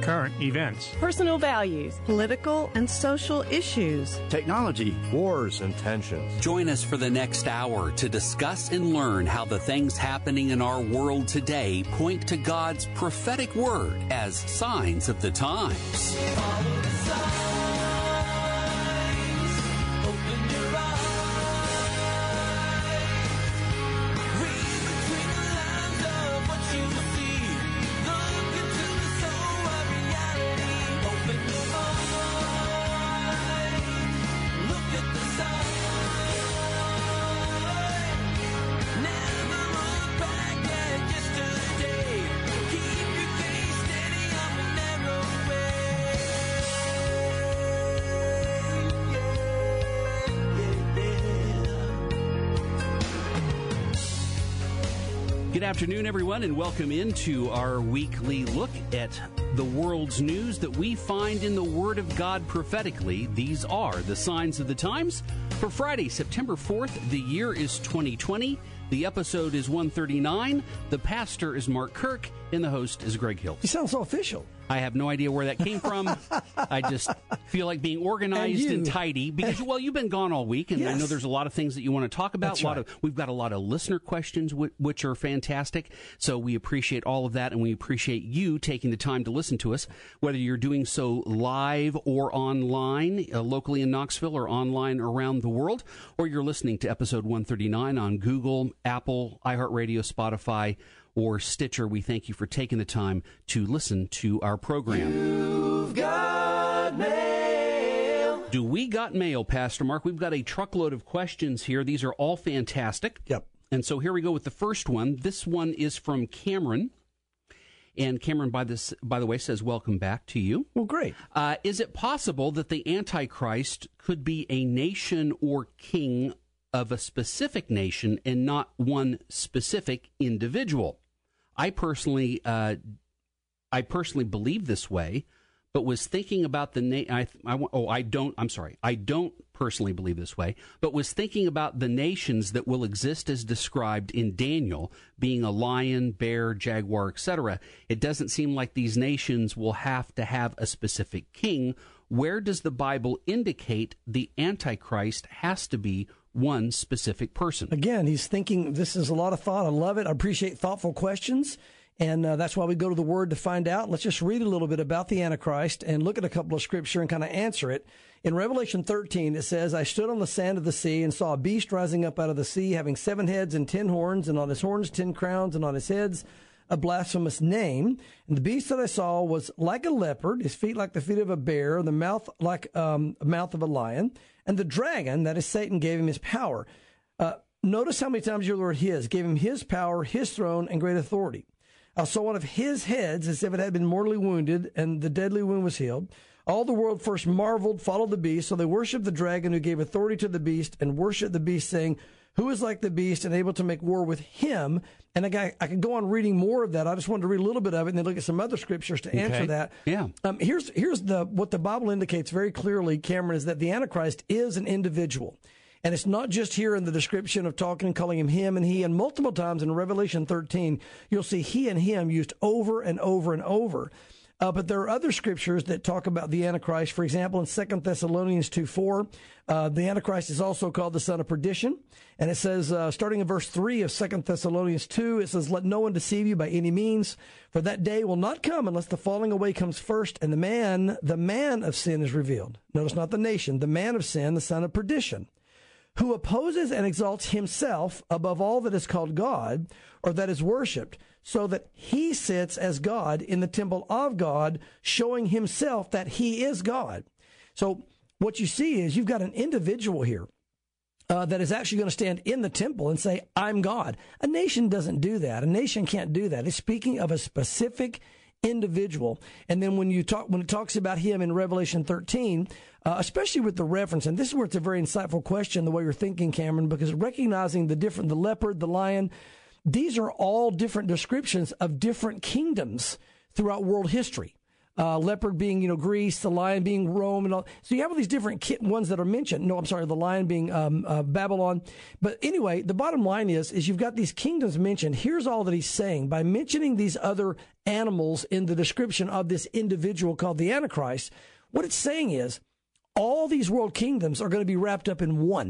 current events, personal values, political and social issues, technology, wars, and tensions. Join us for the next hour to discuss and learn how the things happening in our world today point to God's prophetic word as signs of the times. Follow the signs, open your eyes, read between the lines of what you see, look into the soul of reality, open your mind, look at the sign, never look back at yesterday, keep your gaze steady on the narrow Good afternoon, everyone, and welcome into our weekly look at the world's news that we find in the Word of God prophetically. These are the signs of the times for Friday, September 4th. The year is 2020. The episode is 139. The pastor is Mark Kirk, and the host is Greg Hill. You sound so official. I have no idea where that came from. I just feel like being organized and tidy because, well, you've been gone all week, and yes. I know there's a lot of things that you want to talk about. That's right. We've got a lot of listener questions, which are fantastic. So we appreciate all of that, and we appreciate you taking the time to listen to us, whether you're doing so live or online, locally in Knoxville or online around the world, or you're listening to episode 139 on Google, Apple, iHeartRadio, Spotify, or Stitcher. We thank you for taking the time to listen to our program. You've got mail. Do we got mail, Pastor Mark? We've got a truckload of questions here. These are all fantastic. Yep. And so here we go with the first one. This one is from Cameron. And Cameron, by the way, says, welcome back to you. Well, great. Is it possible that the Antichrist could be a nation or king of a specific nation and not one specific individual? I personally believe this way, but was thinking about the I don't personally believe this way, but was thinking about the nations that will exist as described in Daniel, being a lion, bear, jaguar, etc. It doesn't seem like these nations will have to have a specific king. Where does the Bible indicate the Antichrist has to be one specific person? Again, he's thinking, this is a lot of thought. I love it. I appreciate thoughtful questions. And that's why we go to the Word to find out. Let's just read a little bit about the Antichrist and look at a couple of scripture and kind of answer it. In Revelation 13, it says, I stood on the sand of the sea and saw a beast rising up out of the sea, having 7 heads and 10 horns, and on his horns 10 crowns, and on his heads a blasphemous name. And the beast that I saw was like a leopard, his feet like the feet of a bear, the mouth like a mouth of a lion. And the dragon, that is Satan, gave him his power. Notice how many times your Lord his, gave him his power, his throne, and great authority. I saw one of his heads as if it had been mortally wounded, and the deadly wound was healed. All the world first marveled, followed the beast, so they worshipped the dragon who gave authority to the beast, and worshipped the beast, saying, who is like the beast and able to make war with him? And I could go on reading more of that. I just wanted to read a little bit of it and then look at some other scriptures to answer that. Yeah. Here's what the Bible indicates very clearly, Cameron, is that the Antichrist is an individual. And it's not just here in the description of talking and calling him and he, and multiple times in Revelation 13, you'll see he and him used over and over and over. But there are other scriptures that talk about the Antichrist. For example, in 2 Thessalonians 2:4, the Antichrist is also called the son of perdition. And it says, starting in verse 3 of 2 Thessalonians 2, it says, let no one deceive you by any means, for that day will not come unless the falling away comes first, and the man of sin is revealed. Notice not the nation, the man of sin, the son of perdition, who opposes and exalts himself above all that is called God or that is worshipped, so that he sits as God in the temple of God, showing himself that he is God. So what you see is you've got an individual here that is actually going to stand in the temple and say, I'm God. A nation doesn't do that. A nation can't do that. It's speaking of a specific individual. And then when it talks about him in Revelation 13, especially with the reference, and this is where it's a very insightful question, the way you're thinking, Cameron, because recognizing the leopard, the lion, these are all different descriptions of different kingdoms throughout world history. leopard being, Greece, the lion being Rome, and all. So you have all these different ones that are mentioned. No, I'm sorry, the lion being Babylon. But anyway, the bottom line is you've got these kingdoms mentioned. Here's all that he's saying. By mentioning these other animals in the description of this individual called the Antichrist, what it's saying is all these world kingdoms are going to be wrapped up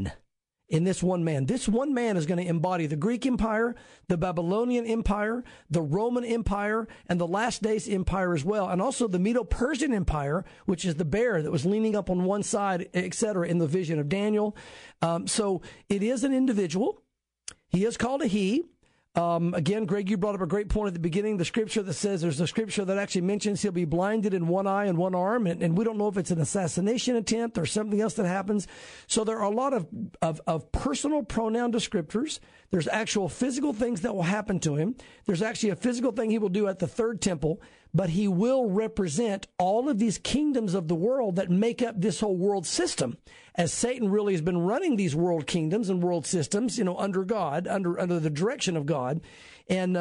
in this one man. This one man is going to embody the Greek Empire, the Babylonian Empire, the Roman Empire, and the last days empire as well, and also the Medo-Persian Empire, which is the bear that was leaning up on one side, etc., in the vision of Daniel. So it is an individual. He is called a he. Again, Greg, you brought up a great point at the beginning, the scripture that says there's a scripture that actually mentions he'll be blinded in one eye and one arm, and we don't know if it's an assassination attempt or something else that happens. So there are a lot of personal pronoun descriptors. There's actual physical things that will happen to him. There's actually a physical thing he will do at the third temple, but he will represent all of these kingdoms of the world that make up this whole world system, as Satan really has been running these world kingdoms and world systems, under God, under the direction of God. And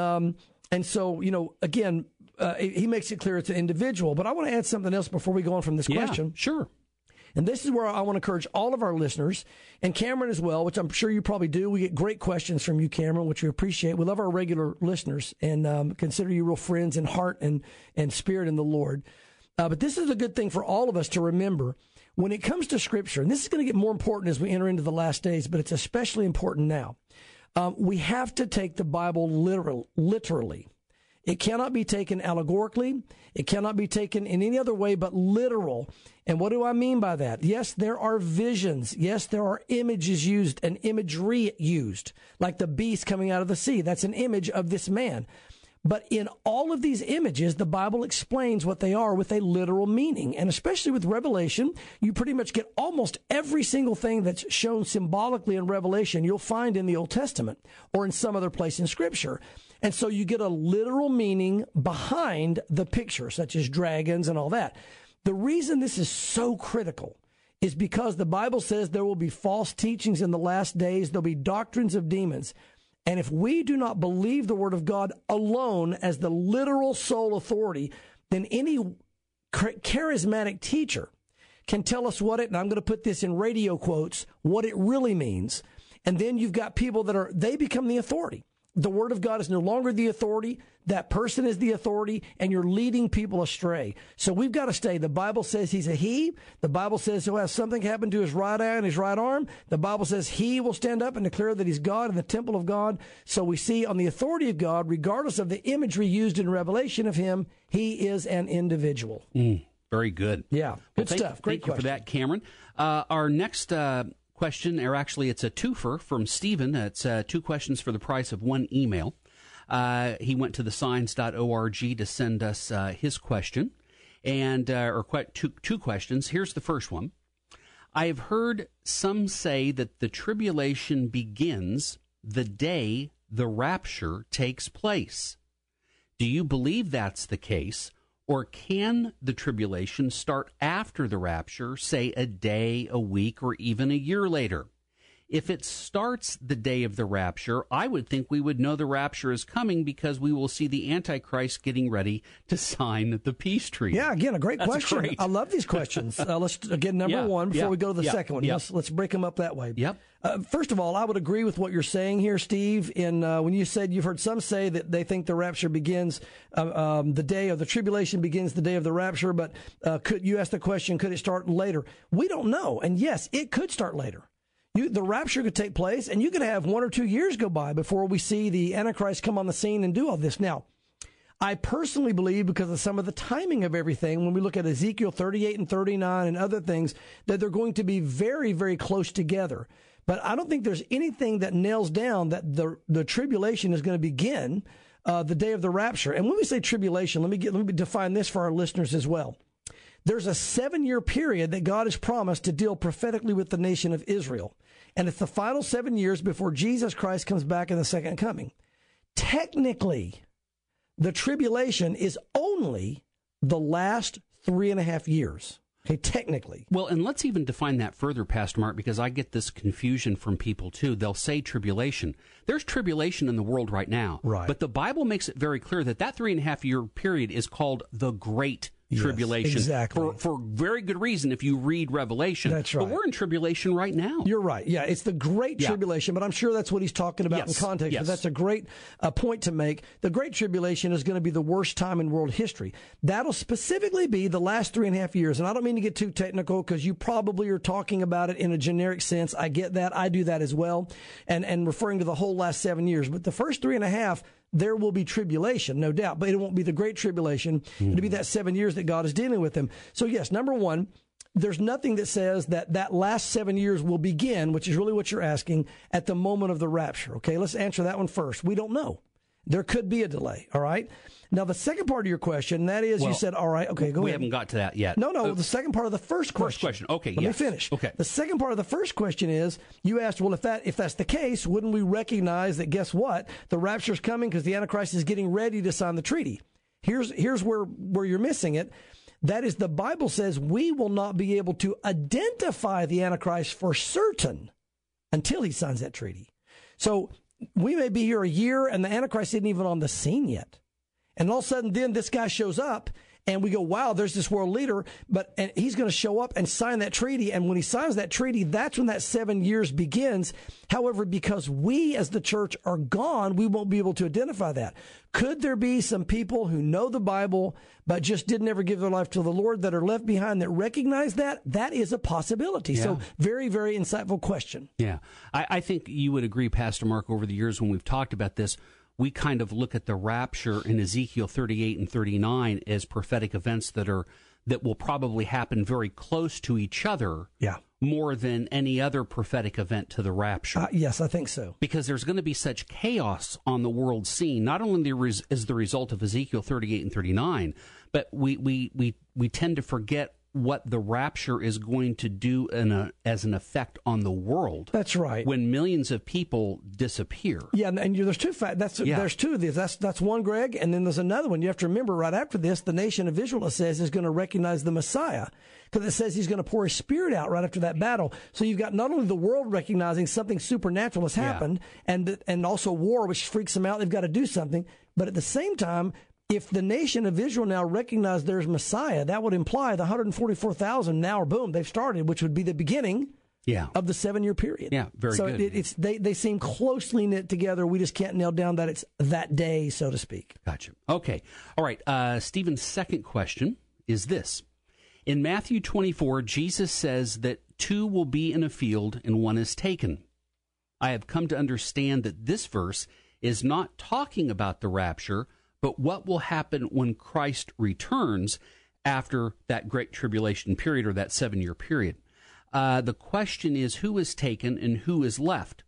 so, again, he makes it clear it's an individual. But I want to add something else before we go on from this question. Sure. And this is where I want to encourage all of our listeners, and Cameron as well, which I'm sure you probably do. We get great questions from you, Cameron, which we appreciate. We love our regular listeners and consider you real friends in heart and spirit in the Lord. But this is a good thing for all of us to remember when it comes to Scripture. And this is going to get more important as we enter into the last days, but it's especially important now. We have to take the Bible literally. It cannot be taken allegorically. It cannot be taken in any other way but literal. And what do I mean by that? Yes, there are visions. Yes, there are images used and imagery used, like the beast coming out of the sea. That's an image of this man. But in all of these images, the Bible explains what they are with a literal meaning. And especially with Revelation, you pretty much get almost every single thing that's shown symbolically in Revelation you'll find in the Old Testament or in some other place in Scripture. And so you get a literal meaning behind the picture, such as dragons and all that. The reason this is so critical is because the Bible says there will be false teachings in the last days. There'll be doctrines of demons. And if we do not believe the Word of God alone as the literal sole authority, then any charismatic teacher can tell us what it, and I'm going to put this in radio quotes, what it really means. And then you've got people they become the authority. The Word of God is no longer the authority. That person is the authority, and you're leading people astray. So we've got to stay. The Bible says he's a he. The Bible says he'll have something happen to his right eye and his right arm. The Bible says he will stand up and declare that he's God in the temple of God. So we see on the authority of God, regardless of the imagery used in Revelation of him, he is an individual. Very good. Yeah, good stuff. Great question. Thank you for that, Cameron. Our next question, or actually it's a twofer from Stephen. It's 2 questions for the price of 1 email. He went to thesigns.org to send us his question, and or two questions. Here's the first one. I have heard some say that the tribulation begins the day the rapture takes place. Do you believe that's the case? Or can the tribulation start after the rapture, say a day, a week, or even a year later? If it starts the day of the rapture, I would think we would know the rapture is coming because we will see the Antichrist getting ready to sign the peace treaty. Yeah, again, a great question. Great. I love these questions. Let's again, number one, before we go to the second one. Let's break them up that way. Yep. First of all, I would agree with what you're saying here, Steve, in when you said you've heard some say that they think the rapture begins the day of the tribulation begins the day of the rapture, but you asked the question, could it start later? We don't know. And yes, it could start later. The rapture could take place, and you could have 1 or 2 years go by before we see the Antichrist come on the scene and do all this. Now, I personally believe, because of some of the timing of everything, when we look at Ezekiel 38 and 39 and other things, that they're going to be very, very close together. But I don't think there's anything that nails down that the tribulation is going to begin the day of the rapture. And when we say tribulation, let me define this for our listeners as well. There's a 7-year period that God has promised to deal prophetically with the nation of Israel. And it's the final 7 years before Jesus Christ comes back in the second coming. Technically, the tribulation is only the last 3.5 years. Okay, technically. Well, and let's even define that further, Pastor Mark, because I get this confusion from people, too. They'll say tribulation. There's tribulation in the world right now. Right. But the Bible makes it very clear that 3.5 year period is called the Great Yes, tribulation. exactly. For very good reason if you read Revelation. That's right. But we're in tribulation right now. You're right. Yeah, it's the Great Yeah. Tribulation, but I'm sure that's what he's talking about Yes, in context. yes. But that's a great point to make. The Great Tribulation is going to be the worst time in world history. That'll specifically be the last 3.5 years. And I don't mean to get too technical because you probably are talking about it in a generic sense. I get that. I do that as well. And referring to the whole last 7 years. But the first 3.5, there will be tribulation, no doubt, but it won't be the Great Tribulation. It'll be that 7 years that God is dealing with them. So yes, number one, there's nothing that says that last 7 years will begin, which is really what you're asking, at the moment of the rapture. Okay, let's answer that one first. We don't know. There could be a delay, all right? Now, the second part of your question, that is, you said, all right, okay, go We ahead. haven't got to that yet. No, the second part of the first question. First question. Okay, Let me yes. finish. Okay. The second part of the first question is, you asked, well, if that's the case, wouldn't we recognize that, guess what? The rapture's coming because the Antichrist is getting ready to sign the treaty. Here's where you're missing it. That is, the Bible says we will not be able to identify the Antichrist for certain until he signs that treaty. So we may be here a year and the Antichrist isn't even on the scene yet. And all of a sudden, then this guy shows up and we go, wow, there's this world leader, and he's going to show up and sign that treaty. And when he signs that treaty, that's when that 7 years begins. However, because we as the church are gone, we won't be able to identify that. Could there be some people who know the Bible, but just didn't ever give their life to the Lord that are left behind that recognize that? That is a possibility. Yeah. So very, very insightful question. Yeah. I think you would agree, Pastor Mark, over the years when we've talked about this, we kind of look at the rapture in Ezekiel 38 and 39 as prophetic events that will probably happen very close to each other. Yeah. More than any other prophetic event to the rapture. Yes, I think so. Because there's going to be such chaos on the world scene, not only as the result of Ezekiel 38 and 39, but we tend to forget what the rapture is going to do as an effect on the world. That's right. When millions of people disappear. Yeah, and there's two facts. There's two of these. That's one, Greg, and then there's another one. You have to remember, right after this, the nation of Israel, it says, is going to recognize the Messiah, because it says he's going to pour his Spirit out right after that battle. So you've got not only the world recognizing something supernatural has happened, and also war, which freaks them out. They've got to do something, but at the same time, if the nation of Israel now recognize there's Messiah, that would imply the 144,000 now are boom, they've started, which would be the beginning of the 7 year period. Yeah, very so good. So they seem closely knit together. We just can't nail down that it's that day, so to speak. Gotcha. Okay. All right. Stephen's second question is this. In Matthew 24, Jesus says that 2 will be in a field and 1 is taken. I have come to understand that this verse is not talking about the rapture, but what will happen when Christ returns after that great tribulation period or that 7 year period. The question is, who is taken and who is left?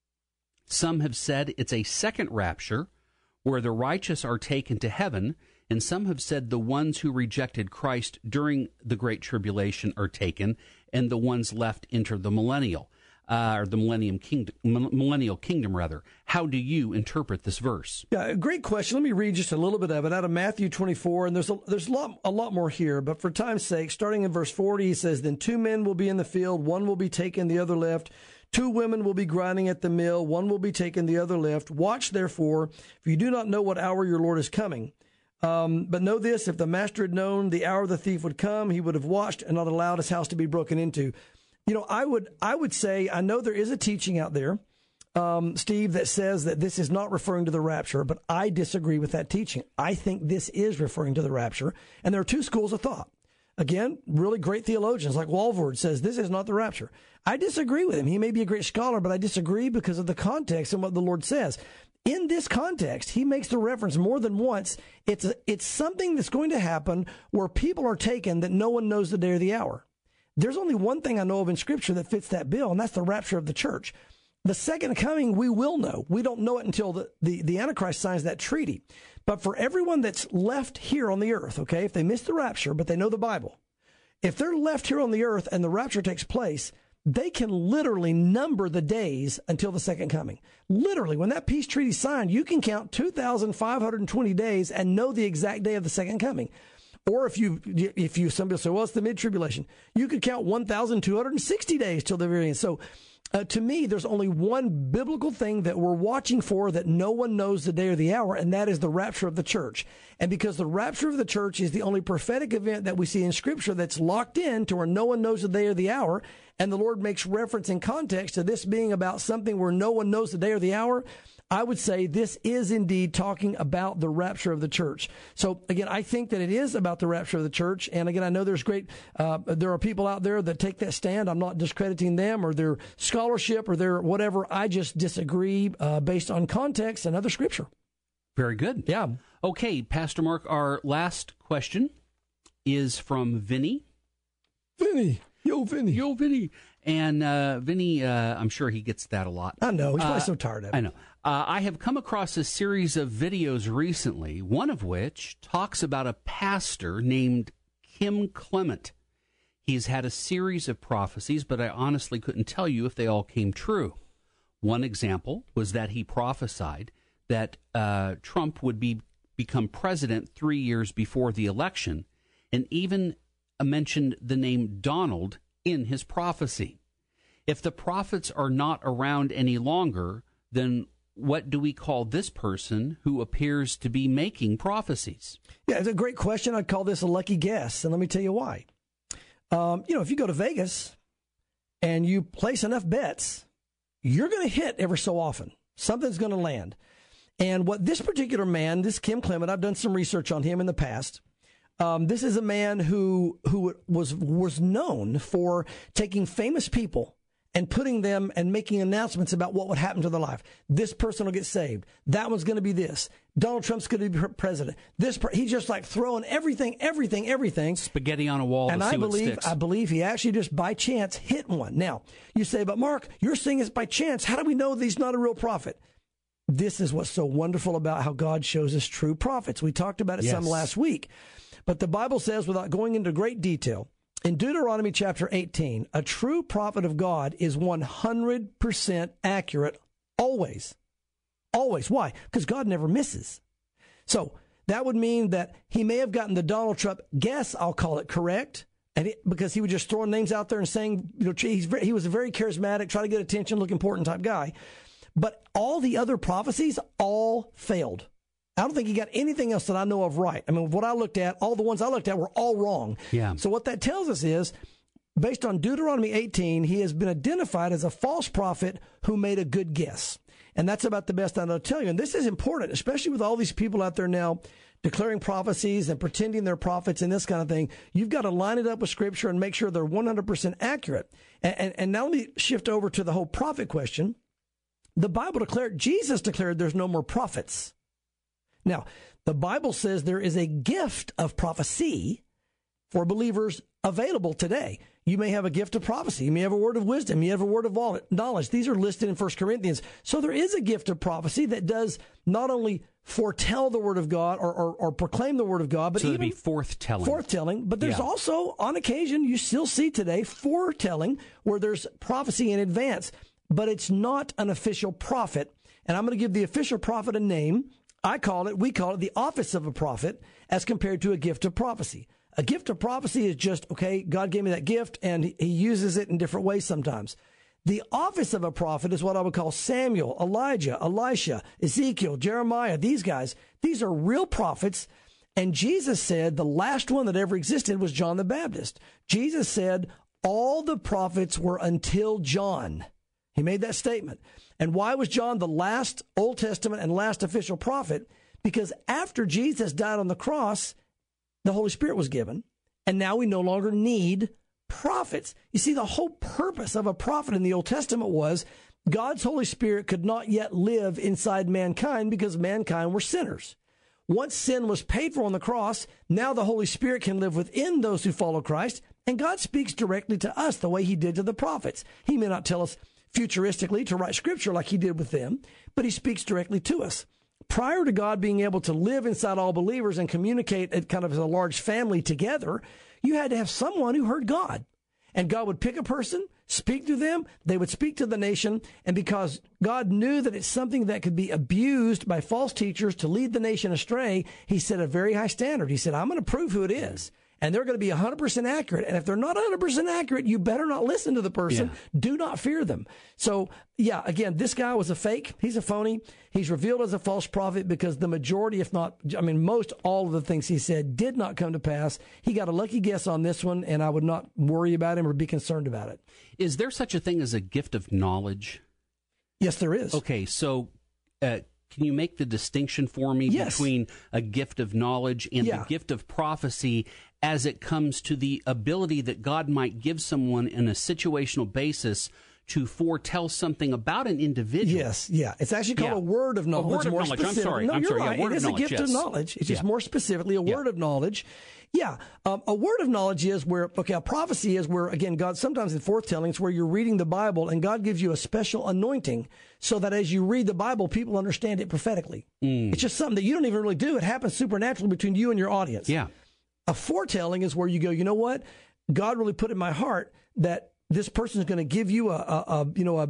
Some have said it's a second rapture where the righteous are taken to heaven, and some have said the ones who rejected Christ during the great tribulation are taken, and the ones left enter the millennial. Or the millennial kingdom, rather. How do you interpret this verse? Yeah, great question. Let me read just a little bit of it out of Matthew 24, and there's a lot more here, but for time's sake, starting in verse 40, he says, "Then 2 men will be in the field, 1 will be taken, the other left. 2 women will be grinding at the mill, 1 will be taken, the other left. Watch therefore, for you do not know what hour your Lord is coming. But know this, if the master had known the hour the thief would come, he would have watched and not allowed his house to be broken into." You know, I would say, I know there is a teaching out there, Steve, that says that this is not referring to the rapture, but I disagree with that teaching. I think this is referring to the rapture, and there are 2 schools of thought. Again, really great theologians like Walvoord says this is not the rapture. I disagree with him. He may be a great scholar, but I disagree because of the context and what the Lord says. In this context, he makes the reference more than once. It's something that's going to happen where people are taken that no one knows the day or the hour. There's only one thing I know of in Scripture that fits that bill, and that's the rapture of the church. The second coming, we will know. We don't know it until the Antichrist signs that treaty. But for everyone that's left here on the earth, okay, if they miss the rapture, but they know the Bible, if they're left here on the earth and the rapture takes place, they can literally number the days until the second coming. Literally, when that peace treaty is signed, you can count 2,520 days and know the exact day of the second coming. Or if somebody will say, well, it's the mid-tribulation, you could count 1,260 days till the very end. So To me, there's only one biblical thing that we're watching for that no one knows the day or the hour, and that is the rapture of the church. And because the rapture of the church is the only prophetic event that we see in Scripture that's locked in to where no one knows the day or the hour, and the Lord makes reference in context to this being about something where no one knows the day or the hour, I would say this is indeed talking about the rapture of the church. So again, I think that it is about the rapture of the church. And again, I know there are people out there that take that stand. I'm not discrediting them or their scholarship or their whatever. I just disagree based on context and other Scripture. Very good. Yeah. Okay, Pastor Mark, our last question is from Vinny. Vinny. Yo, Vinny. Yo, Vinny. And Vinny, I'm sure he gets that a lot. I know. He's probably so tired of it. I know. I have come across a series of videos recently, one of which talks about a pastor named Kim Clement. He's had a series of prophecies, but I honestly couldn't tell you if they all came true. One example was that he prophesied that Trump would become president 3 years before the election, and even mentioned the name Donald in his prophecy. If the prophets are not around any longer, then what do we call this person who appears to be making prophecies? Yeah, it's a great question. I'd call this a lucky guess, and let me tell you why. If you go to Vegas and you place enough bets, you're going to hit every so often. Something's going to land. And what this particular man, this Kim Clement, I've done some research on him in the past. This is a man who was known for taking famous people and putting them and making announcements about what would happen to their life. This person will get saved. That one's going to be this. Donald Trump's going to be president. He's just like throwing everything. Spaghetti on a wall and to see what sticks. I believe he actually just by chance hit one. Now, you say, but Mark, you're saying it's by chance. How do we know that he's not a real prophet? This is what's so wonderful about how God shows us true prophets. We talked about it some last week. But the Bible says, without going into great detail, in Deuteronomy chapter 18, a true prophet of God is 100% accurate always. Always. Why? Because God never misses. So that would mean that he may have gotten the Donald Trump guess, I'll call it, correct, because he was just throwing names out there and saying, he was a very charismatic, try to get attention, look important type guy. But all the other prophecies all failed. I don't think he got anything else that I know of right. I mean, what I looked at, all the ones I looked at were all wrong. Yeah. So what that tells us is, based on Deuteronomy 18, he has been identified as a false prophet who made a good guess. And that's about the best I know to tell you. And this is important, especially with all these people out there now declaring prophecies and pretending they're prophets and this kind of thing. You've got to line it up with Scripture and make sure they're 100% accurate. And now let me shift over to the whole prophet question. The Bible declared, Jesus declared there's no more prophets. Now, the Bible says there is a gift of prophecy for believers available today. You may have a gift of prophecy. You may have a word of wisdom. You have a word of knowledge. These are listed in 1 Corinthians. So there is a gift of prophecy that does not only foretell the word of God or proclaim the word of God, but so even be forthtelling. But there's also, on occasion, you still see today foretelling where there's prophecy in advance, but it's not an official prophet. And I'm going to give the official prophet a name. We call it the office of a prophet as compared to a gift of prophecy. A gift of prophecy is just, okay, God gave me that gift and he uses it in different ways sometimes. The office of a prophet is what I would call Samuel, Elijah, Elisha, Ezekiel, Jeremiah, these guys. These are real prophets. And Jesus said the last one that ever existed was John the Baptist. Jesus said all the prophets were until John. He made that statement. And why was John the last Old Testament and last official prophet? Because after Jesus died on the cross, the Holy Spirit was given, and now we no longer need prophets. You see, the whole purpose of a prophet in the Old Testament was God's Holy Spirit could not yet live inside mankind because mankind were sinners. Once sin was paid for on the cross, now the Holy Spirit can live within those who follow Christ, and God speaks directly to us the way he did to the prophets. He may not tell us futuristically to write scripture like he did with them, but he speaks directly to us. Prior to God being able to live inside all believers and communicate at kind of as a large family together, you had to have someone who heard God. And God would pick a person, speak to them, they would speak to the nation, and because God knew that it's something that could be abused by false teachers to lead the nation astray, he set a very high standard. He said, I'm going to prove who it is. and they're going to be 100% accurate. And if they're not 100% accurate, you better not listen to the person. Yeah. Do not fear them. So, yeah, again, this guy was a fake. He's a phony. He's revealed as a false prophet because the majority, if not, most all of the things he said did not come to pass. He got a lucky guess on this one, and I would not worry about him or be concerned about it. Is there such a thing as a gift of knowledge? Yes, there is. Okay, so can you make the distinction for me Yes. between a gift of knowledge and Yeah. the gift of prophecy as it comes to the ability that God might give someone in a situational basis to foretell something about an individual? Yes, yeah. It's actually called Yeah. a word of knowledge. word of more knowledge. I'm specific- sorry. No, I'm you're sorry. Yeah, right. word It of is a knowledge, gift of yes. knowledge. It's just Yeah. more specifically a word of knowledge. Yeah. A word of knowledge is where, a prophecy is where, again, God, sometimes in foretelling, it's where you're reading the Bible and God gives you a special anointing so that as you read the Bible, people understand it prophetically. It's just something that you don't even really do. It happens supernaturally between you and your audience. Yeah. A foretelling is where you go, you know what? God really put in my heart that this person is going to give you a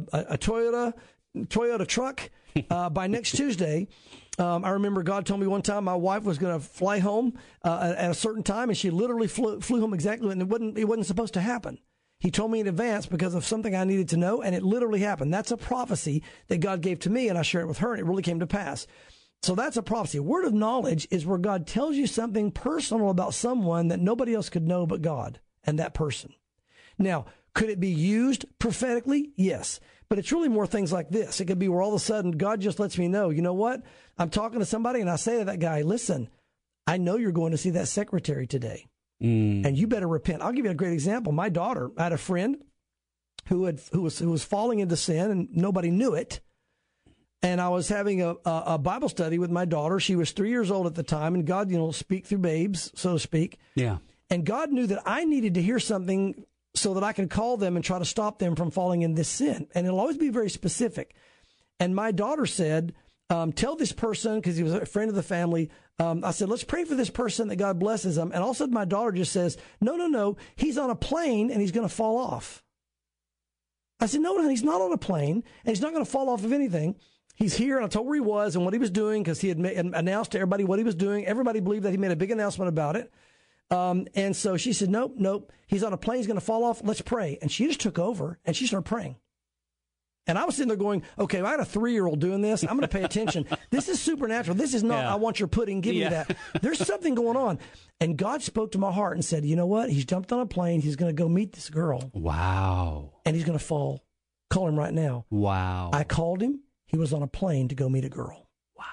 Toyota truck by next Tuesday. I remember God told me one time my wife was going to fly home at a certain time, and she literally flew home exactly, and it wasn't supposed to happen. He told me in advance because of something I needed to know, and it literally happened. That's a prophecy that God gave to me, and I shared it with her, and it really came to pass. So that's a prophecy. A word of knowledge is where God tells you something personal about someone that nobody else could know but God and that person. Now, could it be used prophetically? Yes. But it's really more things like this. It could be where all of a sudden God just lets me know, you know what? I'm talking to somebody and I say to that guy, listen, I know you're going to see that secretary today and you better repent. I'll give you a great example. My daughter, I had a friend who was falling into sin and nobody knew it. And I was having a Bible study with my daughter. She was 3 years old at the time, and God, speak through babes, so to speak. Yeah. And God knew that I needed to hear something so that I could call them and try to stop them from falling in this sin. And it'll always be very specific. And my daughter said, tell this person, because he was a friend of the family, I said, let's pray for this person that God blesses them. And all of a sudden my daughter just says, no, he's on a plane and he's going to fall off. I said, no, he's not on a plane and he's not going to fall off of anything. He's here, and I told her where he was and what he was doing because he had announced to everybody what he was doing. Everybody believed that he made a big announcement about it. And so she said, nope, he's on a plane, he's going to fall off. Let's pray. And she just took over and she started praying. And I was sitting there going, okay, I had a 3-year-old doing this. I'm going to pay attention. This is supernatural. This is not, Yeah. I want your pudding, give me that. There's something going on. And God spoke to my heart and said, you know what? He's jumped on a plane. He's going to go meet this girl. Wow. And he's going to fall. Call him right now. Wow. I called him. He was on a plane to go meet a girl.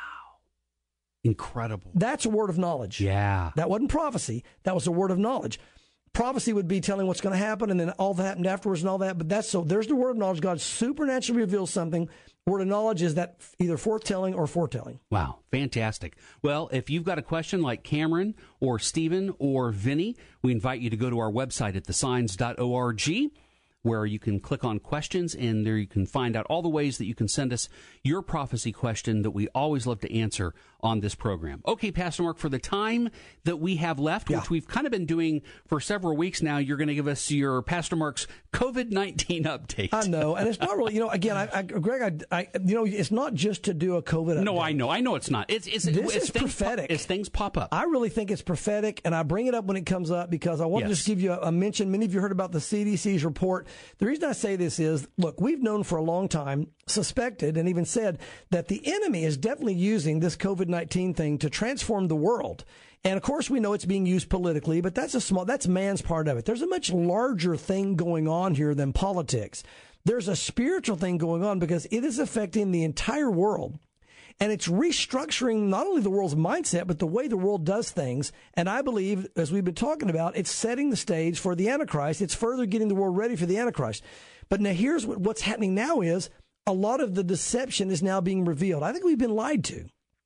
Incredible. That's a word of knowledge. Yeah. That wasn't prophecy. That was a word of knowledge. Prophecy would be telling what's going to happen and then all that happened afterwards and all that. But there's the word of knowledge. God supernaturally reveals something. Word of knowledge is that either foretelling or foretelling. Wow, fantastic. Well, if you've got a question like Cameron or Stephen or Vinny, we invite you to go to our website at thesigns.org, where you can click on questions, and there you can find out all the ways that you can send us your prophecy question that we always love to answer on this program. Okay, Pastor Mark, for the time that we have left, which we've kind of been doing for several weeks now, you're going to give us your Pastor Mark's COVID-19 update. I know, and it's not really, again, Greg, it's not just to do a COVID update. No, I know it's not. It's prophetic. As things pop up. I really think it's prophetic, and I bring it up when it comes up because I want to just give you a mention. Many of you heard about the CDC's report. The reason I say this is, look, we've known for a long time, suspected, and even said that the enemy is definitely using this COVID-19 thing to transform the world. And of course, we know it's being used politically, but that's man's part of it. There's a much larger thing going on here than politics. There's a spiritual thing going on because it is affecting the entire world. And it's restructuring not only the world's mindset, but the way the world does things. And I believe, as we've been talking about, it's setting the stage for the Antichrist. It's further getting the world ready for the Antichrist. But now here's what's happening now is a lot of the deception is now being revealed. I think we've been lied to.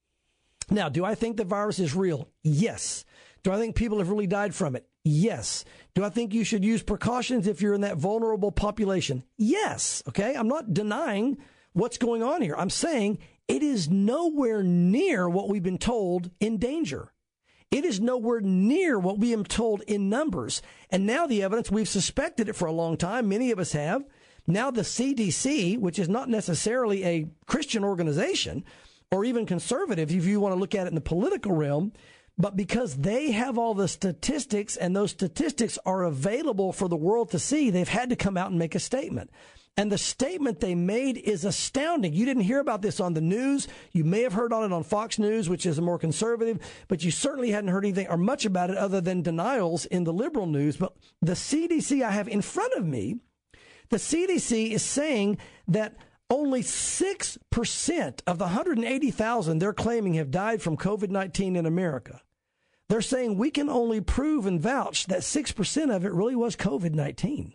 Now, do I think the virus is real? Yes. Do I think people have really died from it? Yes. Do I think you should use precautions if you're in that vulnerable population? Yes. Okay. I'm not denying what's going on here. I'm saying it is nowhere near what we've been told in danger. It is nowhere near what we have told in numbers. And now the evidence, we've suspected it for a long time. Many of us have. Now the CDC, which is not necessarily a Christian organization or even conservative, if you want to look at it in the political realm, But because they have all the statistics and those statistics are available for the world to see, they've had to come out and make a statement. And the statement they made is astounding. You didn't hear about this on the news. You may have heard on it on Fox News, which is more conservative, but you certainly hadn't heard anything or much about it other than denials in the liberal news. But the CDC I have in front of me, the CDC is saying that only 6% of the 180,000 they're claiming have died from COVID-19 in America. They're saying we can only prove and vouch that 6% of it really was COVID-19.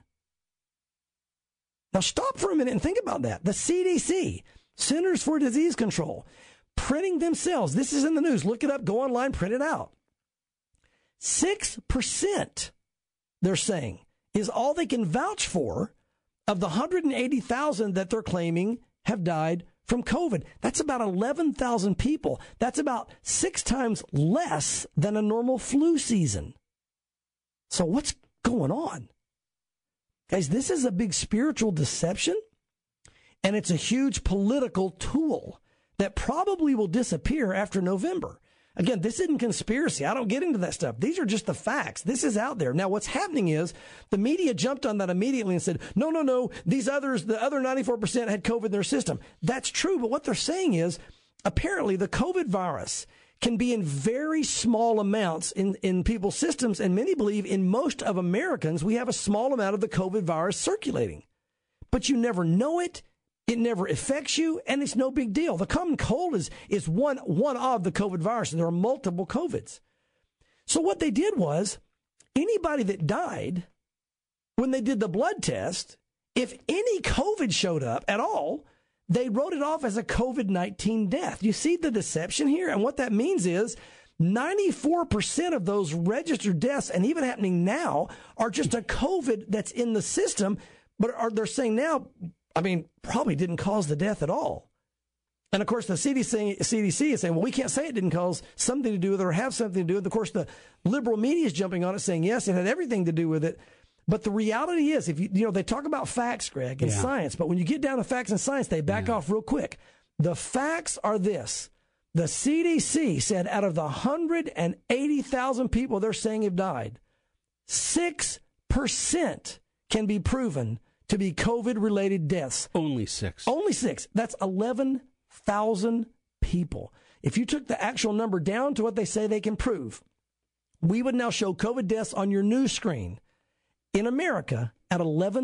Now stop for a minute and think about that. The CDC, Centers for Disease Control, printing themselves. This is in the news. Look it up. Go online. Print it out. 6%, they're saying, is all they can vouch for of the 180,000 that they're claiming have died from COVID. That's about 11,000 people. That's about 6 times less than a normal flu season. So what's going on? Guys, this is a big spiritual deception, and it's a huge political tool that probably will disappear after November. Again, this isn't conspiracy. I don't get into that stuff. These are just the facts. This is out there. Now, what's happening is the media jumped on that immediately and said, no, these others, the other 94% had COVID in their system. That's true. But what they're saying is apparently the COVID virus can be in very small amounts in people's systems. And many believe in most of Americans, we have a small amount of the COVID virus circulating. But you never know it. It never affects you, and it's no big deal. The common cold is one of the COVID virus, and there are multiple COVIDs. So what they did was, anybody that died, when they did the blood test, if any COVID showed up at all, they wrote it off as a COVID-19 death. You see the deception here? And what that means is 94% of those registered deaths, and even happening now, are just a COVID that's in the system, but they're saying now, probably didn't cause the death at all. And, of course, the CDC is saying, well, we can't say it didn't cause something to do with it or have something to do with it. Of course, the liberal media is jumping on it saying, yes, it had everything to do with it. But the reality is, if they talk about facts, Greg, and science, but when you get down to facts and science, they back off real quick. The facts are this. The CDC said out of the 180,000 people they're saying have died, 6% can be proven to be COVID-related deaths. Only 6. Only 6. That's 11,000 people. If you took the actual number down to what they say they can prove, we would now show COVID deaths on your news screen in America at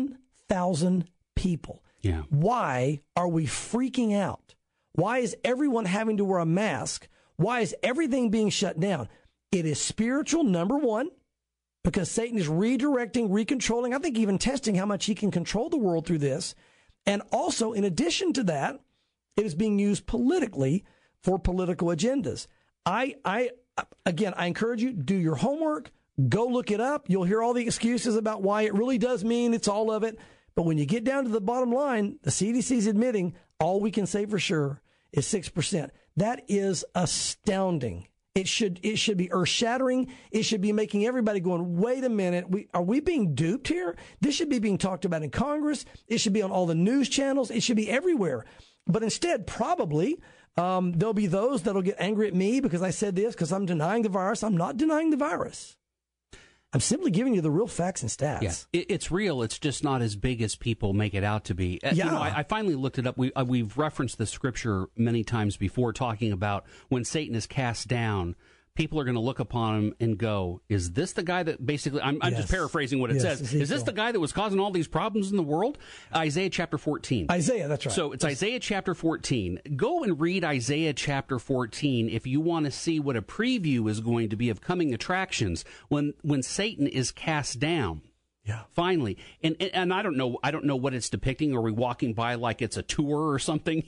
11,000 people. Yeah. Why are we freaking out? Why is everyone having to wear a mask? Why is everything being shut down? It is spiritual, number one, because Satan is redirecting, recontrolling, I think even testing how much he can control the world through this. And also, in addition to that, it is being used politically for political agendas. I encourage you, do your homework, go look it up. You'll hear all the excuses about why it really does mean it's all of it. But when you get down to the bottom line, the CDC is admitting all we can say for sure is 6%. That is astounding. It should be earth-shattering. It should be making everybody going, wait a minute, are we being duped here? This should be being talked about in Congress. It should be on all the news channels. It should be everywhere. But instead, probably, there'll be those that'll get angry at me because I said this, because I'm denying the virus. I'm not denying the virus. I'm simply giving you the real facts and stats. Yeah, it's real. It's just not as big as people make it out to be. Yeah. I finally looked it up. We've referenced the scripture many times before, talking about when Satan is cast down, people are going to look upon him and go, is this the guy that basically, I'm just paraphrasing what it says. Ezekiel. Is this the guy that was causing all these problems in the world? Isaiah chapter 14. Isaiah, that's right. So it's Isaiah chapter 14. Go and read Isaiah chapter 14 if you want to see what a preview is going to be of coming attractions when Satan is cast down. Yeah. Finally. And I don't know what it's depicting. Are we walking by like it's a tour or something,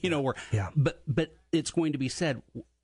but it's going to be said,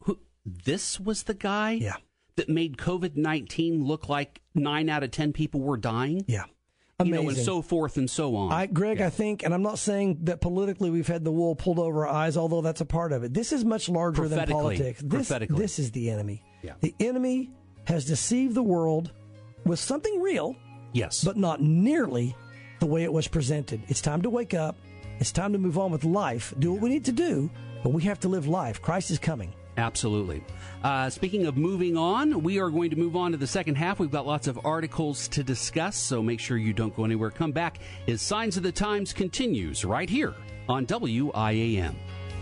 this was the guy that made COVID-19 look like 9 out of 10 people were dying? Yeah. Amazing. And so forth and so on. Greg, I think, and I'm not saying that politically we've had the wool pulled over our eyes, although that's a part of it. This is much larger than politics. This is the enemy. Yeah. The enemy has deceived the world with something real, yes, but not nearly the way it was presented. It's time to wake up. It's time to move on with life. Do what we need to do, but we have to live life. Christ is coming. Absolutely. Speaking of moving on, we are going to move on to the second half. We've got lots of articles to discuss, so make sure you don't go anywhere. Come back as Signs of the Times continues right here on WIAM.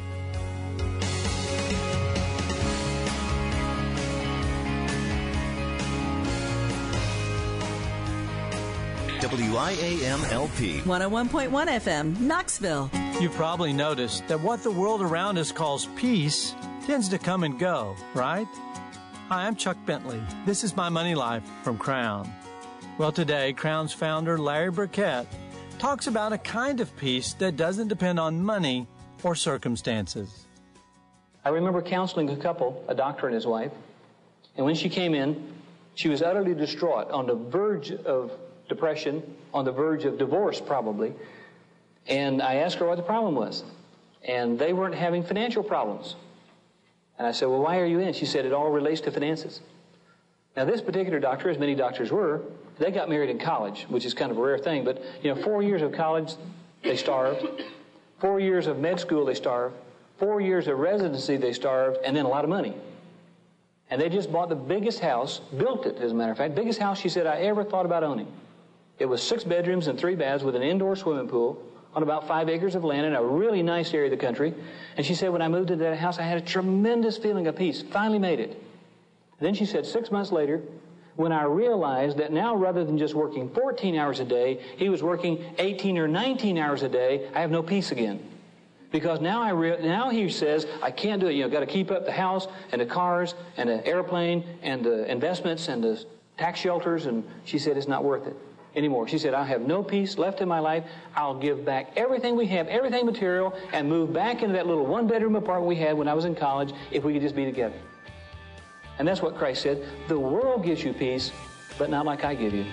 WIAM-LP. 101.1 FM, Knoxville. You've probably noticed that what the world around us calls peace tends to come and go, right? Hi, I'm Chuck Bentley. This is My Money Life from Crown. Well, today, Crown's founder, Larry Burkett, talks about a kind of peace that doesn't depend on money or circumstances. I remember counseling a couple, a doctor and his wife, and when she came in, she was utterly distraught, on the verge of depression, on the verge of divorce probably, and I asked her what the problem was, and they weren't having financial problems. And I said, well, why are you in? She said, it all relates to finances. Now, this particular doctor, as many doctors were, they got married in college, which is kind of a rare thing, but, 4 years of college, they starved. 4 years of med school, they starved. 4 years of residency, they starved, and then a lot of money. And they just bought the biggest house, built it, as a matter of fact, biggest house, she said, I ever thought about owning. It was 6 bedrooms and 3 baths with an indoor swimming pool on about 5 acres of land in a really nice area of the country. And she said, when I moved into that house, I had a tremendous feeling of peace. Finally made it. And then she said, 6 months later, when I realized that now rather than just working 14 hours a day, he was working 18 or 19 hours a day, I have no peace again. Because now now he says, I can't do it. Got to keep up the house and the cars and the airplane and the investments and the tax shelters. And she said, it's not worth it anymore. She said, I have no peace left in my life. I'll give back everything we have, everything material, and move back into that little one-bedroom apartment we had when I was in college if we could just be together. And that's what Christ said. The world gives you peace, but not like I give you.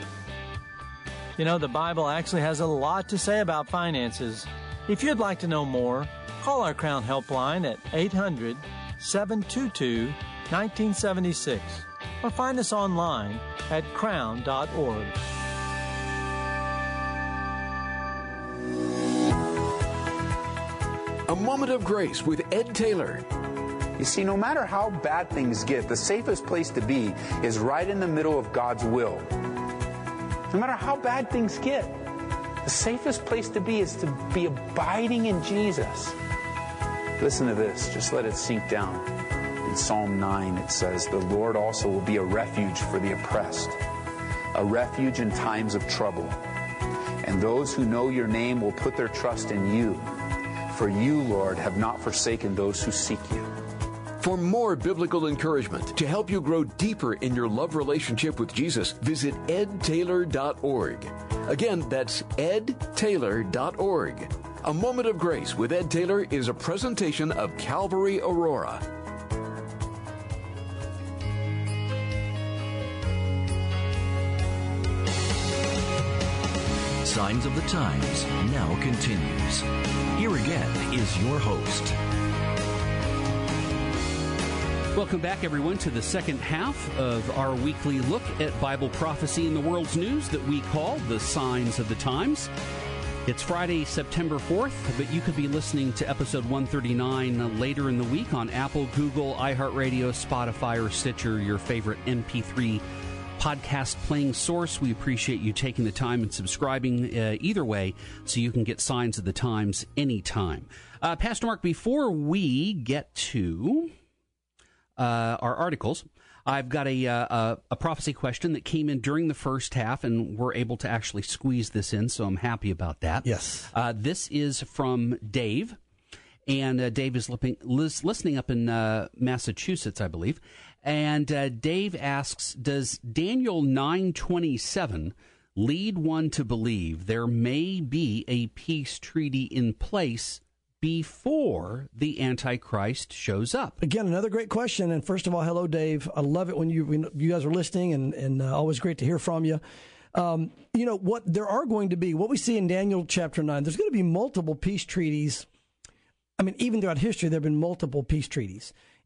The Bible actually has a lot to say about finances. If you'd like to know more, call our Crown Helpline at 800-722-1976 or find us online at crown.org. A Moment of Grace with Ed Taylor. You see, no matter how bad things get, the safest place to be is right in the middle of God's will. No matter how bad things get, the safest place to be is to be abiding in Jesus. Listen to this. Just let it sink down. In Psalm 9, it says, the Lord also will be a refuge for the oppressed, a refuge in times of trouble. And those who know your name will put their trust in you. For you, Lord, have not forsaken those who seek you. For more biblical encouragement to help you grow deeper in your love relationship with Jesus, visit edtaylor.org. Again, that's edtaylor.org. A Moment of Grace with Ed Taylor is a presentation of Calvary Aurora. Signs of the Times now continues. Here again is your host. Welcome back, everyone, to the second half of our weekly look at Bible prophecy in the world's news that we call the Signs of the Times. It's Friday, September 4th, but you could be listening to episode 139 later in the week on Apple, Google, iHeartRadio, Spotify, or Stitcher, your favorite MP3 podcast playing source. We appreciate you taking the time and subscribing either way so you can get Signs of the Times anytime. Pastor Mark, before we get to our articles, I've got a prophecy question that came in during the first half, and we're able to actually squeeze this in, so I'm happy about that. Yes. This is from Dave, and Dave is listening up in Massachusetts, I believe. And Dave asks, does Daniel 9:27 lead one to believe there may be a peace treaty in place before the Antichrist shows up? Again, another great question. And first of all, hello, Dave. I love it when you guys are listening, and always great to hear from you. What we see in Daniel chapter 9, there's going to be multiple peace treaties. I mean, even throughout history, there have been multiple peace treaties.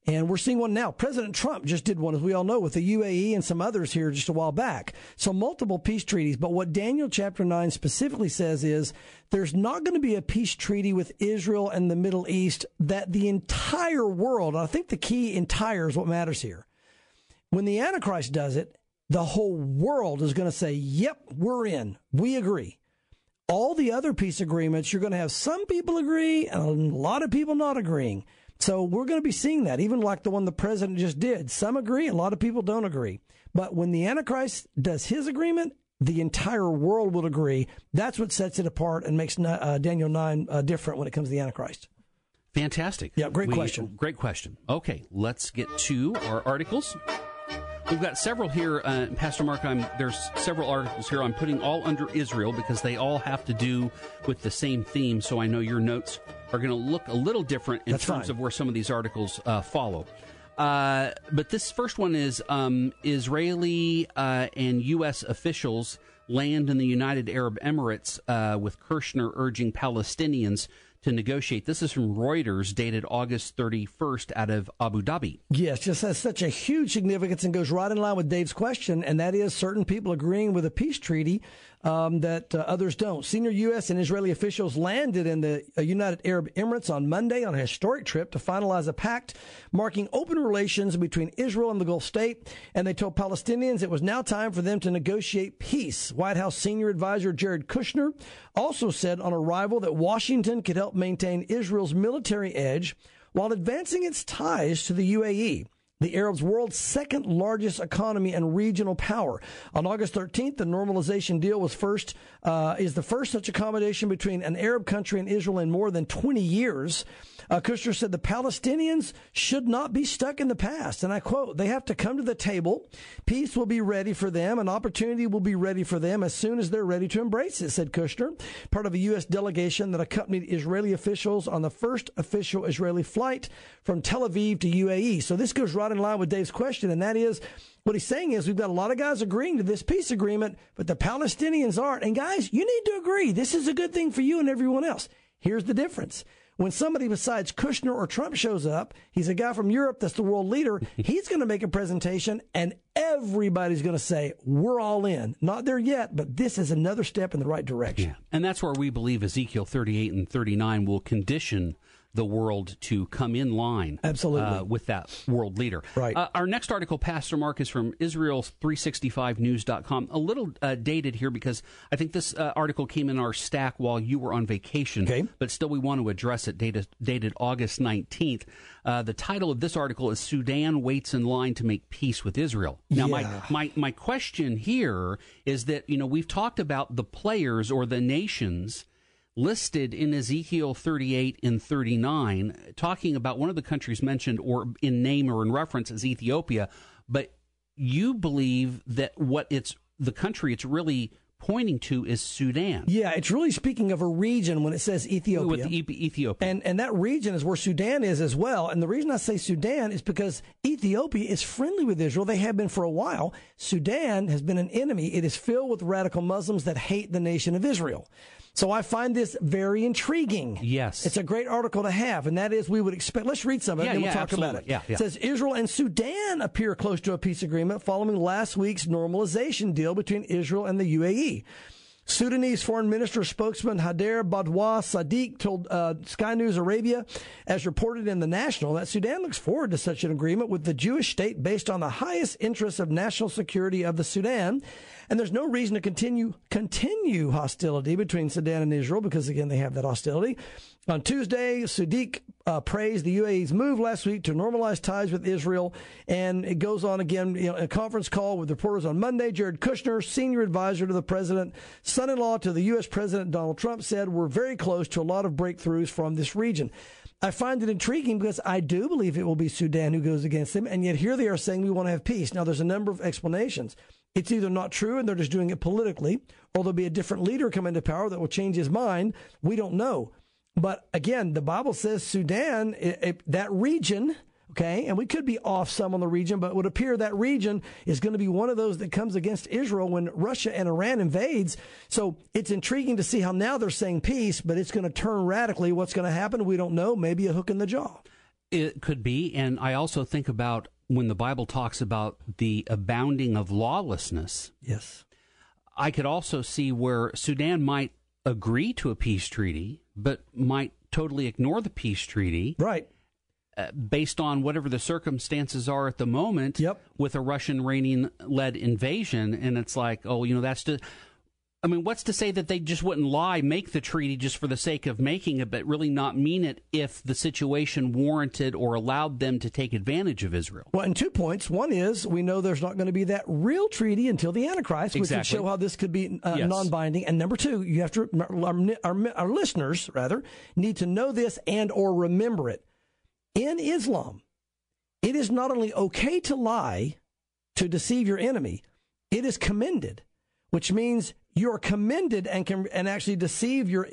And we're seeing one now. President Trump just did one, as we all know, with the UAE and some others here just a while back. So multiple peace treaties. But what Daniel chapter 9 specifically says is there's not going to be a peace treaty with Israel and the Middle East that the entire world, and I think the key entire is what matters here. When the Antichrist does it, the whole world is going to say, yep, we're in. We agree. All the other peace agreements, you're going to have some people agree and a lot of people not agreeing. So we're going to be seeing that, even like the one the president just did. Some agree, a lot of people don't agree. But when the Antichrist does his agreement, the entire world will agree. That's what sets it apart and makes Daniel 9 different when it comes to the Antichrist. Fantastic. Yeah, great question. Great question. Okay, let's get to our articles. We've got several here, Pastor Mark. There's several articles here. I'm putting all under Israel because they all have to do with the same theme. So I know your notes are going to look a little different in terms of where some of these articles follow. But this first one is Israeli and U.S. officials land in the United Arab Emirates with Kirshner urging Palestinians to negotiate. This is from Reuters, dated August 31st out of Abu Dhabi. Yes, just has such a huge significance and goes right in line with Dave's question, and that is certain people agreeing with a peace treaty that others don't. Senior U.S. and Israeli officials landed in the United Arab Emirates on Monday on a historic trip to finalize a pact marking open relations between Israel and the Gulf state, and they told Palestinians it was now time for them to negotiate peace. White House senior advisor Jared Kushner also said on arrival that Washington could help maintain Israel's military edge while advancing its ties to the UAE, the Arabs' world's second largest economy and regional power. On August 13th, the normalization deal was the first such accommodation between an Arab country and Israel in more than 20 years. Kushner said the Palestinians should not be stuck in the past. And I quote, they have to come to the table. Peace will be ready for them. An opportunity will be ready for them as soon as they're ready to embrace it, said Kushner, part of a U.S. delegation that accompanied Israeli officials on the first official Israeli flight from Tel Aviv to UAE. So this goes right in line with Dave's question, and that is, what he's saying is we've got a lot of guys agreeing to this peace agreement, but the Palestinians aren't. And guys, you need to agree. This is a good thing for you and everyone else. Here's the difference. When somebody besides Kushner or Trump shows up, he's a guy from Europe that's the world leader. He's going to make a presentation, and everybody's going to say, we're all in. Not there yet, but this is another step in the right direction. Yeah. And that's where we believe Ezekiel 38 and 39 will condition the world to come in line with that world leader. Right. Our next article, Pastor Mark, is from Israel365news.com. A little dated here because I think this article came in our stack while you were on vacation. Okay. But still, we want to address it, dated August 19th. The title of this article is Sudan Waits in Line to Make Peace with Israel. Now, my question here is that, we've talked about the players or the nations listed in Ezekiel 38 and 39, talking about one of the countries mentioned or in name or in reference as Ethiopia, but you believe that the country it's really pointing to is Sudan. Yeah, it's really speaking of a region when it says Ethiopia. With Ethiopia. And that region is where Sudan is as well. And the reason I say Sudan is because Ethiopia is friendly with Israel. They have been for a while. Sudan has been an enemy. It is filled with radical Muslims that hate the nation of Israel. So I find this very intriguing. Yes. It's a great article to have, and that is we would expect. Let's read some of it, and then we'll talk about it. Yeah. It says, Israel and Sudan appear close to a peace agreement following last week's normalization deal between Israel and the UAE. Sudanese Foreign Minister spokesman Haider Badwa Sadiq told Sky News Arabia, as reported in The National, that Sudan looks forward to such an agreement with the Jewish state based on the highest interests of national security of the Sudan. And there's no reason to continue hostility between Sudan and Israel because, again, they have that hostility. On Tuesday, Sadiq praised the UAE's move last week to normalize ties with Israel. And it goes on again in a conference call with reporters on Monday. Jared Kushner, senior advisor to the president, son-in-law to the U.S. President Donald Trump, said we're very close to a lot of breakthroughs from this region. I find it intriguing because I do believe it will be Sudan who goes against them. And yet here they are saying we want to have peace. Now, there's a number of explanations. It's either not true and they're just doing it politically, or there'll be a different leader come into power that will change his mind. We don't know. But again, the Bible says Sudan, that region, okay, and we could be off some on the region, but it would appear that region is going to be one of those that comes against Israel when Russia and Iran invades. So it's intriguing to see how now they're saying peace, but it's going to turn radically. What's going to happen? We don't know. Maybe a hook in the jaw. It could be, and I also think about when the Bible talks about the abounding of lawlessness. Yes. I could also see where Sudan might agree to a peace treaty, but might totally ignore the peace treaty. Right. Based on whatever the circumstances are at the moment. Yep. With a Russian-Iranian-led invasion. And it's like, oh, that's just... I mean, what's to say that they just wouldn't make the treaty just for the sake of making it, but really not mean it if the situation warranted or allowed them to take advantage of Israel? Well, and 2 points. One is we know there's not going to be that real treaty until the Antichrist, which would show how this could be non-binding. And number two, you have to our listeners need to know this and or remember it. In Islam, it is not only okay to lie to deceive your enemy, it is commended, which means you're commended and can actually deceive your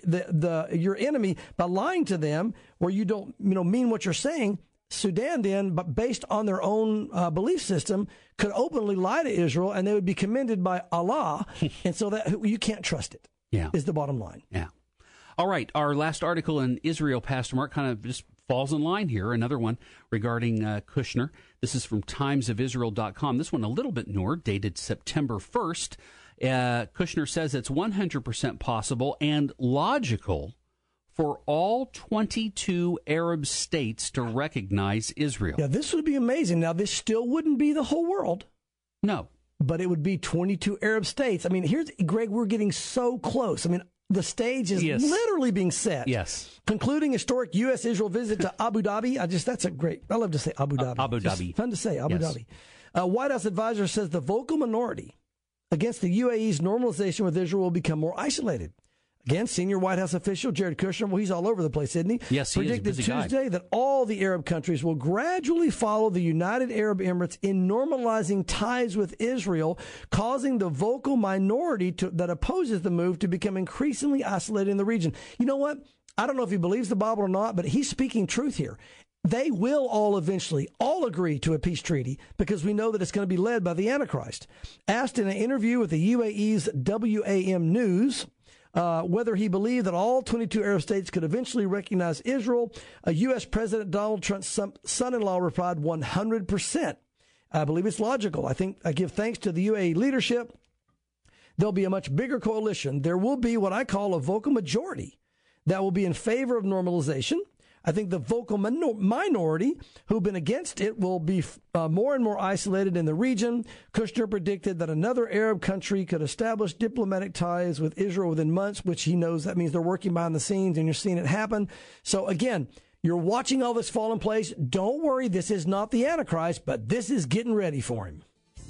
enemy by lying to them where you don't mean what you're saying. Sudan then, but based on their own belief system, could openly lie to Israel and they would be commended by Allah, and so that you can't trust it. Yeah, is the bottom line. Yeah. All right, our last article in Israel, Pastor Mark, kind of just falls in line here. Another one regarding Kushner. This is from timesofisrael.com. This one a little bit newer, dated September 1st. Kushner says it's 100% possible and logical for all 22 Arab states to recognize Israel. Yeah, this would be amazing. Now, this still wouldn't be the whole world. No. But it would be 22 Arab states. I mean, Greg, we're getting so close. I mean, the stage is literally being set. Yes. Concluding historic U.S.-Israel visit to Abu Dhabi. I love to say Abu Dhabi. Abu Dhabi. Just fun to say, Abu Dhabi. White House advisor says the vocal minority against the UAE's normalization with Israel will become more isolated. Again, senior White House official Jared Kushner, well, he's all over the place, isn't he? Yes, he predicted is a busy Tuesday that all the Arab countries will gradually follow the United Arab Emirates in normalizing ties with Israel, causing the vocal minority that opposes the move to become increasingly isolated in the region. You know what? I don't know if he believes the Bible or not, but he's speaking truth here. They will all eventually agree to a peace treaty because we know that it's going to be led by the Antichrist. Asked in an interview with the UAE's WAM News, whether he believed that all 22 Arab states could eventually recognize Israel, U.S. President Donald Trump's son-in-law replied 100%. I believe it's logical. I give thanks to the UAE leadership. There'll be a much bigger coalition. There will be what I call a vocal majority that will be in favor of normalization. I think the vocal minority who've been against it will be more and more isolated in the region. Kushner predicted that another Arab country could establish diplomatic ties with Israel within months, which he knows that means they're working behind the scenes, and you're seeing it happen. So again, you're watching all this fall in place. Don't worry, this is not the Antichrist, but this is getting ready for him.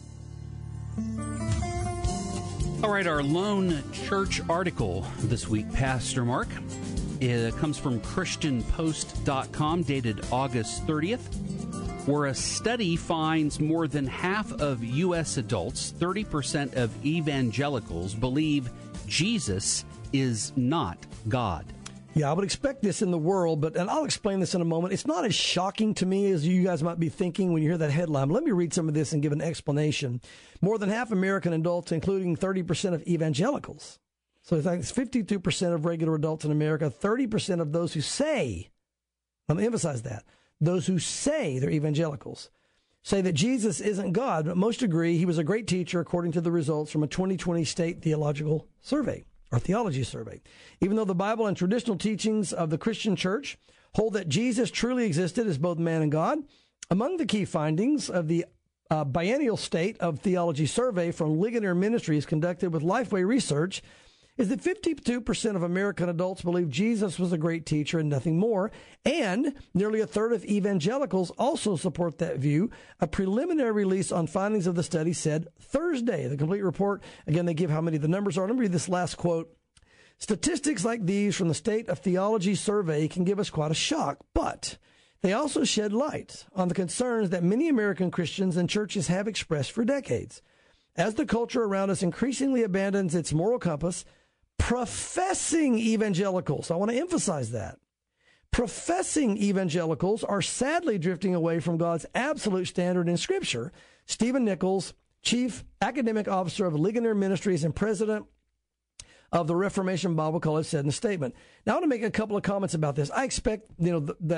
All right, our lone church article this week, Pastor Mark. It comes from ChristianPost.com, dated August 30th, where a study finds more than half of U.S. adults, 30% of evangelicals, believe Jesus is not God. Yeah, I would expect this in the world, and I'll explain this in a moment. It's not as shocking to me as you guys might be thinking when you hear that headline. But let me read some of this and give an explanation. More than half American adults, including 30% of evangelicals. So it's 52% of regular adults in America, 30% of those who say, let me emphasize that, those who say they're evangelicals, say that Jesus isn't God, but most agree he was a great teacher according to the results from a 2020 state theological survey, or theology survey. Even though the Bible and traditional teachings of the Christian church hold that Jesus truly existed as both man and God, among the key findings of the biennial state of theology survey from Ligonier Ministries conducted with Lifeway Research is that 52% of American adults believe Jesus was a great teacher and nothing more, and nearly a third of evangelicals also support that view. A preliminary release on findings of the study said Thursday. The complete report, again, they give how many the numbers are. Let me read this last quote. Statistics like these from the State of Theology survey can give us quite a shock, but they also shed light on the concerns that many American Christians and churches have expressed for decades. As the culture around us increasingly abandons its moral compass, professing evangelicals, I want to emphasize that, professing evangelicals are sadly drifting away from God's absolute standard in Scripture. Stephen Nichols, Chief Academic Officer of Ligonier Ministries and President of the Reformation Bible College, said in a statement. Now, I want to make a couple of comments about this. I expect, that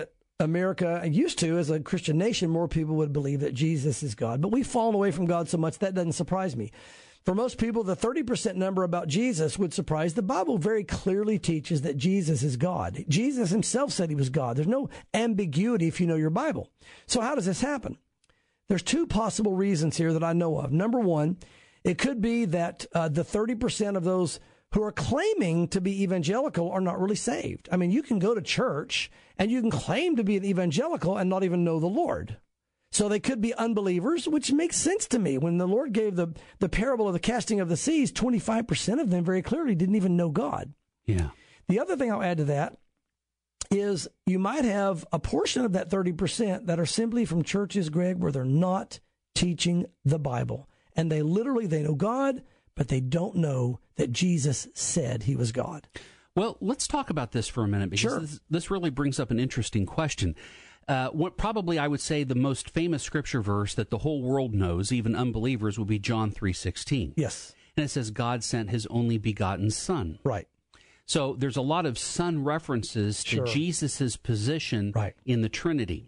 America used to, as a Christian nation, more people would believe that Jesus is God. But we've fallen away from God so much that doesn't surprise me. For most people, the 30% number about Jesus would surprise. The Bible very clearly teaches that Jesus is God. Jesus himself said he was God. There's no ambiguity if you know your Bible. So how does this happen? There's two possible reasons here that I know of. Number one, it could be that the 30% of those who are claiming to be evangelical are not really saved. I mean, you can go to church and you can claim to be an evangelical and not even know the Lord. So they could be unbelievers, which makes sense to me. When the Lord gave the parable of the casting of the seas, 25% of them very clearly didn't even know God. Yeah. The other thing I'll add to that is you might have a portion of that 30% that are simply from churches, Greg, where they're not teaching the Bible. And they know God, but they don't know that Jesus said he was God. Well, let's talk about this for a minute, because this really brings up an interesting question. What probably I would say the most famous scripture verse that the whole world knows, even unbelievers, would be John 3:16. Yes. And it says, God sent his only begotten Son. Right. So there's a lot of Son references to Jesus' position in the Trinity.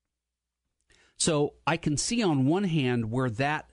So I can see on one hand where that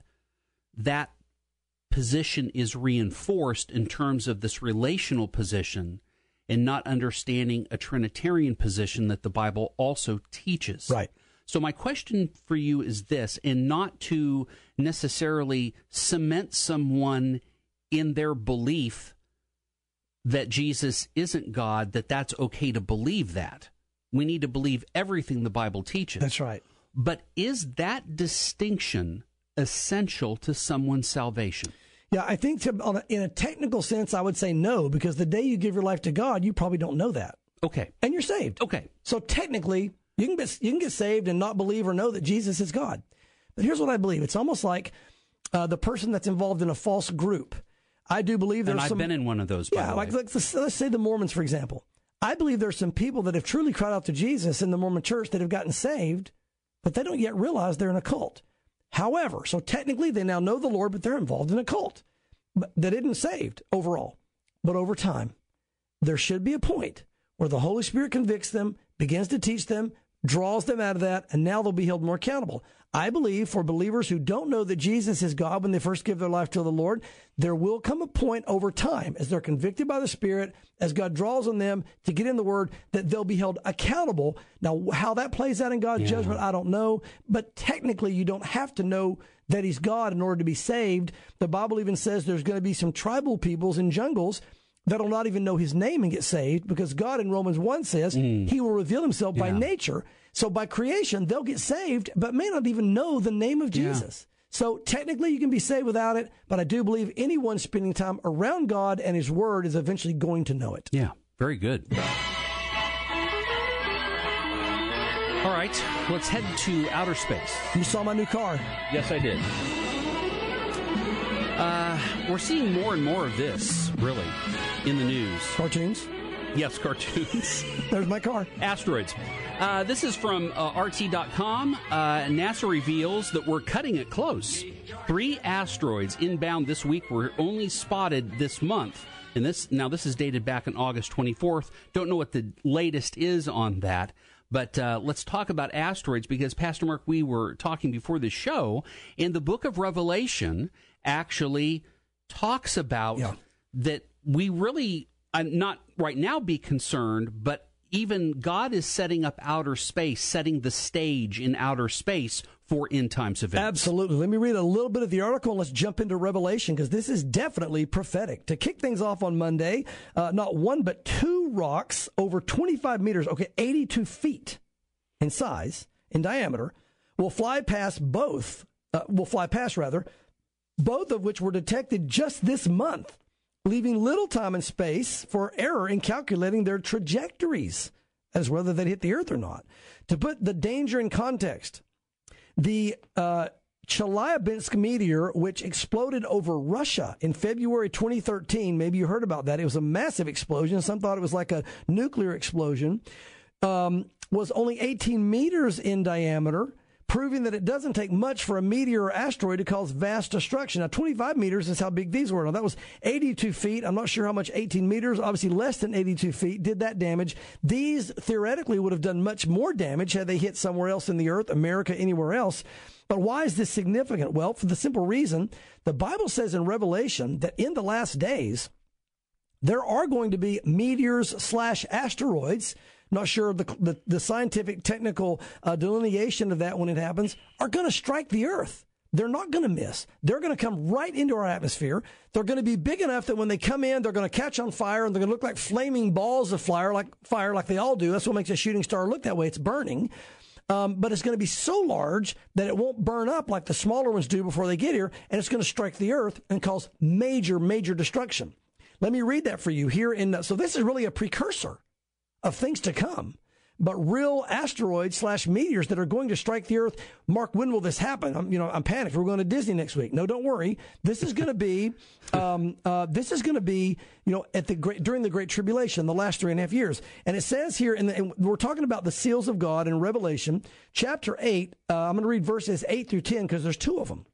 position is reinforced in terms of this relational position and not understanding a Trinitarian position that the Bible also teaches. Right. So my question for you is this, and not to necessarily cement someone in their belief that Jesus isn't God, that's okay to believe that. We need to believe everything the Bible teaches. That's right. But is that distinction essential to someone's salvation? Yeah, I think in a technical sense, I would say no, because the day you give your life to God, you probably don't know that. Okay. And you're saved. Okay. So technically, you can get saved and not believe or know that Jesus is God. But here's what I believe. It's almost like the person that's involved in a false group. I do believe there's I've been in one of those, by the way. Let's say the Mormons, for example. I believe there's some people that have truly cried out to Jesus in the Mormon church that have gotten saved, but they don't yet realize they're in a cult. However, so technically they now know the Lord, but they're involved in a cult. But they didn't saved overall. But over time, there should be a point where the Holy Spirit convicts them, begins to teach them, draws them out of that, and now they'll be held more accountable. I believe for believers who don't know that Jesus is God when they first give their life to the Lord, there will come a point over time as they're convicted by the Spirit, as God draws on them to get in the Word, that they'll be held accountable. Now, how that plays out in God's judgment, I don't know. But technically, you don't have to know that he's God in order to be saved. The Bible even says there's going to be some tribal peoples in jungles that'll not even know his name and get saved, because God in Romans 1 says he will reveal himself by nature. So by creation, they'll get saved, but may not even know the name of Jesus. So technically, you can be saved without it, but I do believe anyone spending time around God and his word is eventually going to know it. Yeah, very good. All right, let's head to outer space. You saw my new car. Yes, I did. We're seeing more and more of this, really, in the news. Cartoons? Yes, cartoons. There's my car. Asteroids. This is from RT.com. NASA reveals that we're cutting it close. 3 asteroids inbound this week were only spotted this month. And this is dated back on August 24th. Don't know what the latest is on that. But let's talk about asteroids, because, Pastor Mark, we were talking before the show, and the book of Revelation actually talks about that we really, not right now be concerned, but even God is setting up outer space, setting the stage in outer space for end times events. Absolutely. Let me read a little bit of the article and let's jump into Revelation, because this is definitely prophetic. To kick things off on Monday, not one but 2 rocks over 25 meters, 82 feet in size, in diameter, will fly past both of which were detected just this month, leaving little time and space for error in calculating their trajectories as whether they'd hit the Earth or not. To put the danger in context, the Chelyabinsk meteor, which exploded over Russia in February 2013, maybe you heard about that. It was a massive explosion. Some thought it was like a nuclear explosion, was only 18 meters in diameter, proving that it doesn't take much for a meteor or asteroid to cause vast destruction. Now, 25 meters is how big these were. Now, that was 82 feet. I'm not sure how much 18 meters, obviously less than 82 feet, did that damage. These theoretically would have done much more damage had they hit somewhere else in the earth, America, anywhere else. But why is this significant? Well, for the simple reason, the Bible says in Revelation that in the last days, there are going to be meteors/asteroids. Not sure the scientific, technical delineation of that when it happens, are going to strike the earth. They're not going to miss. They're going to come right into our atmosphere. They're going to be big enough that when they come in, they're going to catch on fire, and they're going to look like flaming balls of fire like they all do. That's what makes a shooting star look that way. It's burning. But it's going to be so large that it won't burn up like the smaller ones do before they get here, and it's going to strike the earth and cause major, major destruction. Let me read that for you here. So this is really a precursor of things to come, but real asteroids/meteors that are going to strike the earth. Mark, when will this happen? I'm panicked. We're going to Disney next week. No, don't worry. This is going to be, during the Great Tribulation, the last 3.5 years. And it says here, and we're talking about the seals of God in Revelation chapter 8. I'm going to read verses 8 through 10 because there's two of them.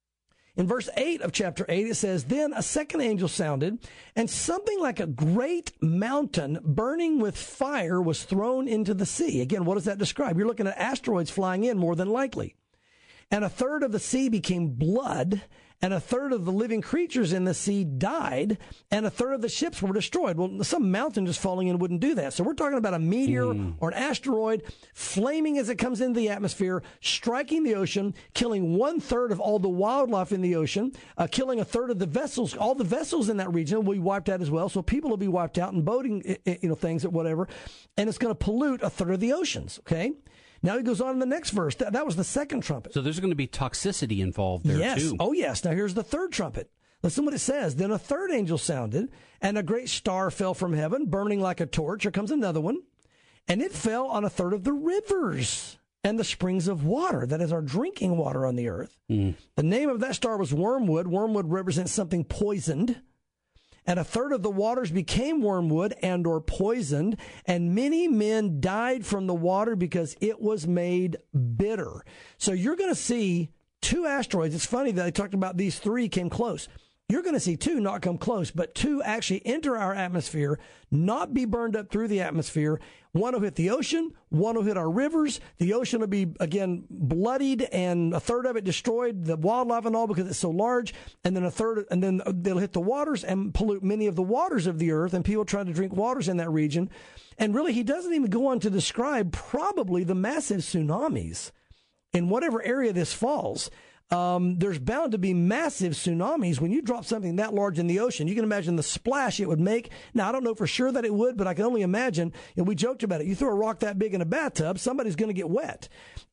In verse 8 of chapter 8, it says, "Then a second angel sounded, and something like a great mountain burning with fire was thrown into the sea." Again, what does that describe? You're looking at asteroids flying in, more than likely. "And a third of the sea became blood, and a third of the living creatures in the sea died, and a third of the ships were destroyed." Well, some mountain just falling in wouldn't do that. So we're talking about a meteor or an asteroid flaming as it comes into the atmosphere, striking the ocean, killing 1/3 of all the wildlife in the ocean, killing a third of the vessels. All the vessels in that region will be wiped out as well. So people will be wiped out and boating, things or whatever. And it's going to pollute a third of the oceans. Okay. Now he goes on in the next verse. That was the second trumpet. So there's going to be toxicity involved there, too. Oh, yes. Now here's the third trumpet. Listen what it says. "Then a third angel sounded, and a great star fell from heaven, burning like a torch." Here comes another one. "And it fell on a third of the rivers and the springs of water," that is our drinking water on the earth. The name of that star was Wormwood. Wormwood represents something poisoned. "And a third of the waters became wormwood and or poisoned, and many men died from the water because it was made bitter." So you're going to see two asteroids. It's funny that I talked about these three came close. You're going to see two not come close, but two actually enter our atmosphere, not be burned up through the atmosphere. One will hit the ocean, one will hit our rivers. The ocean will be, again, bloodied, and a third of it destroyed, the wildlife and all, because it's so large. And then a third, and then they'll hit the waters and pollute many of the waters of the earth, and people try to drink waters in that region. And really, he doesn't even go on to describe probably the massive tsunamis in whatever area this falls. There's bound to be massive tsunamis when you drop something that large in the ocean. You can imagine the splash it would make. Now, I don't know for sure that it would, but I can only imagine. We joked about it. You throw a rock that big in a bathtub, somebody's going to get wet.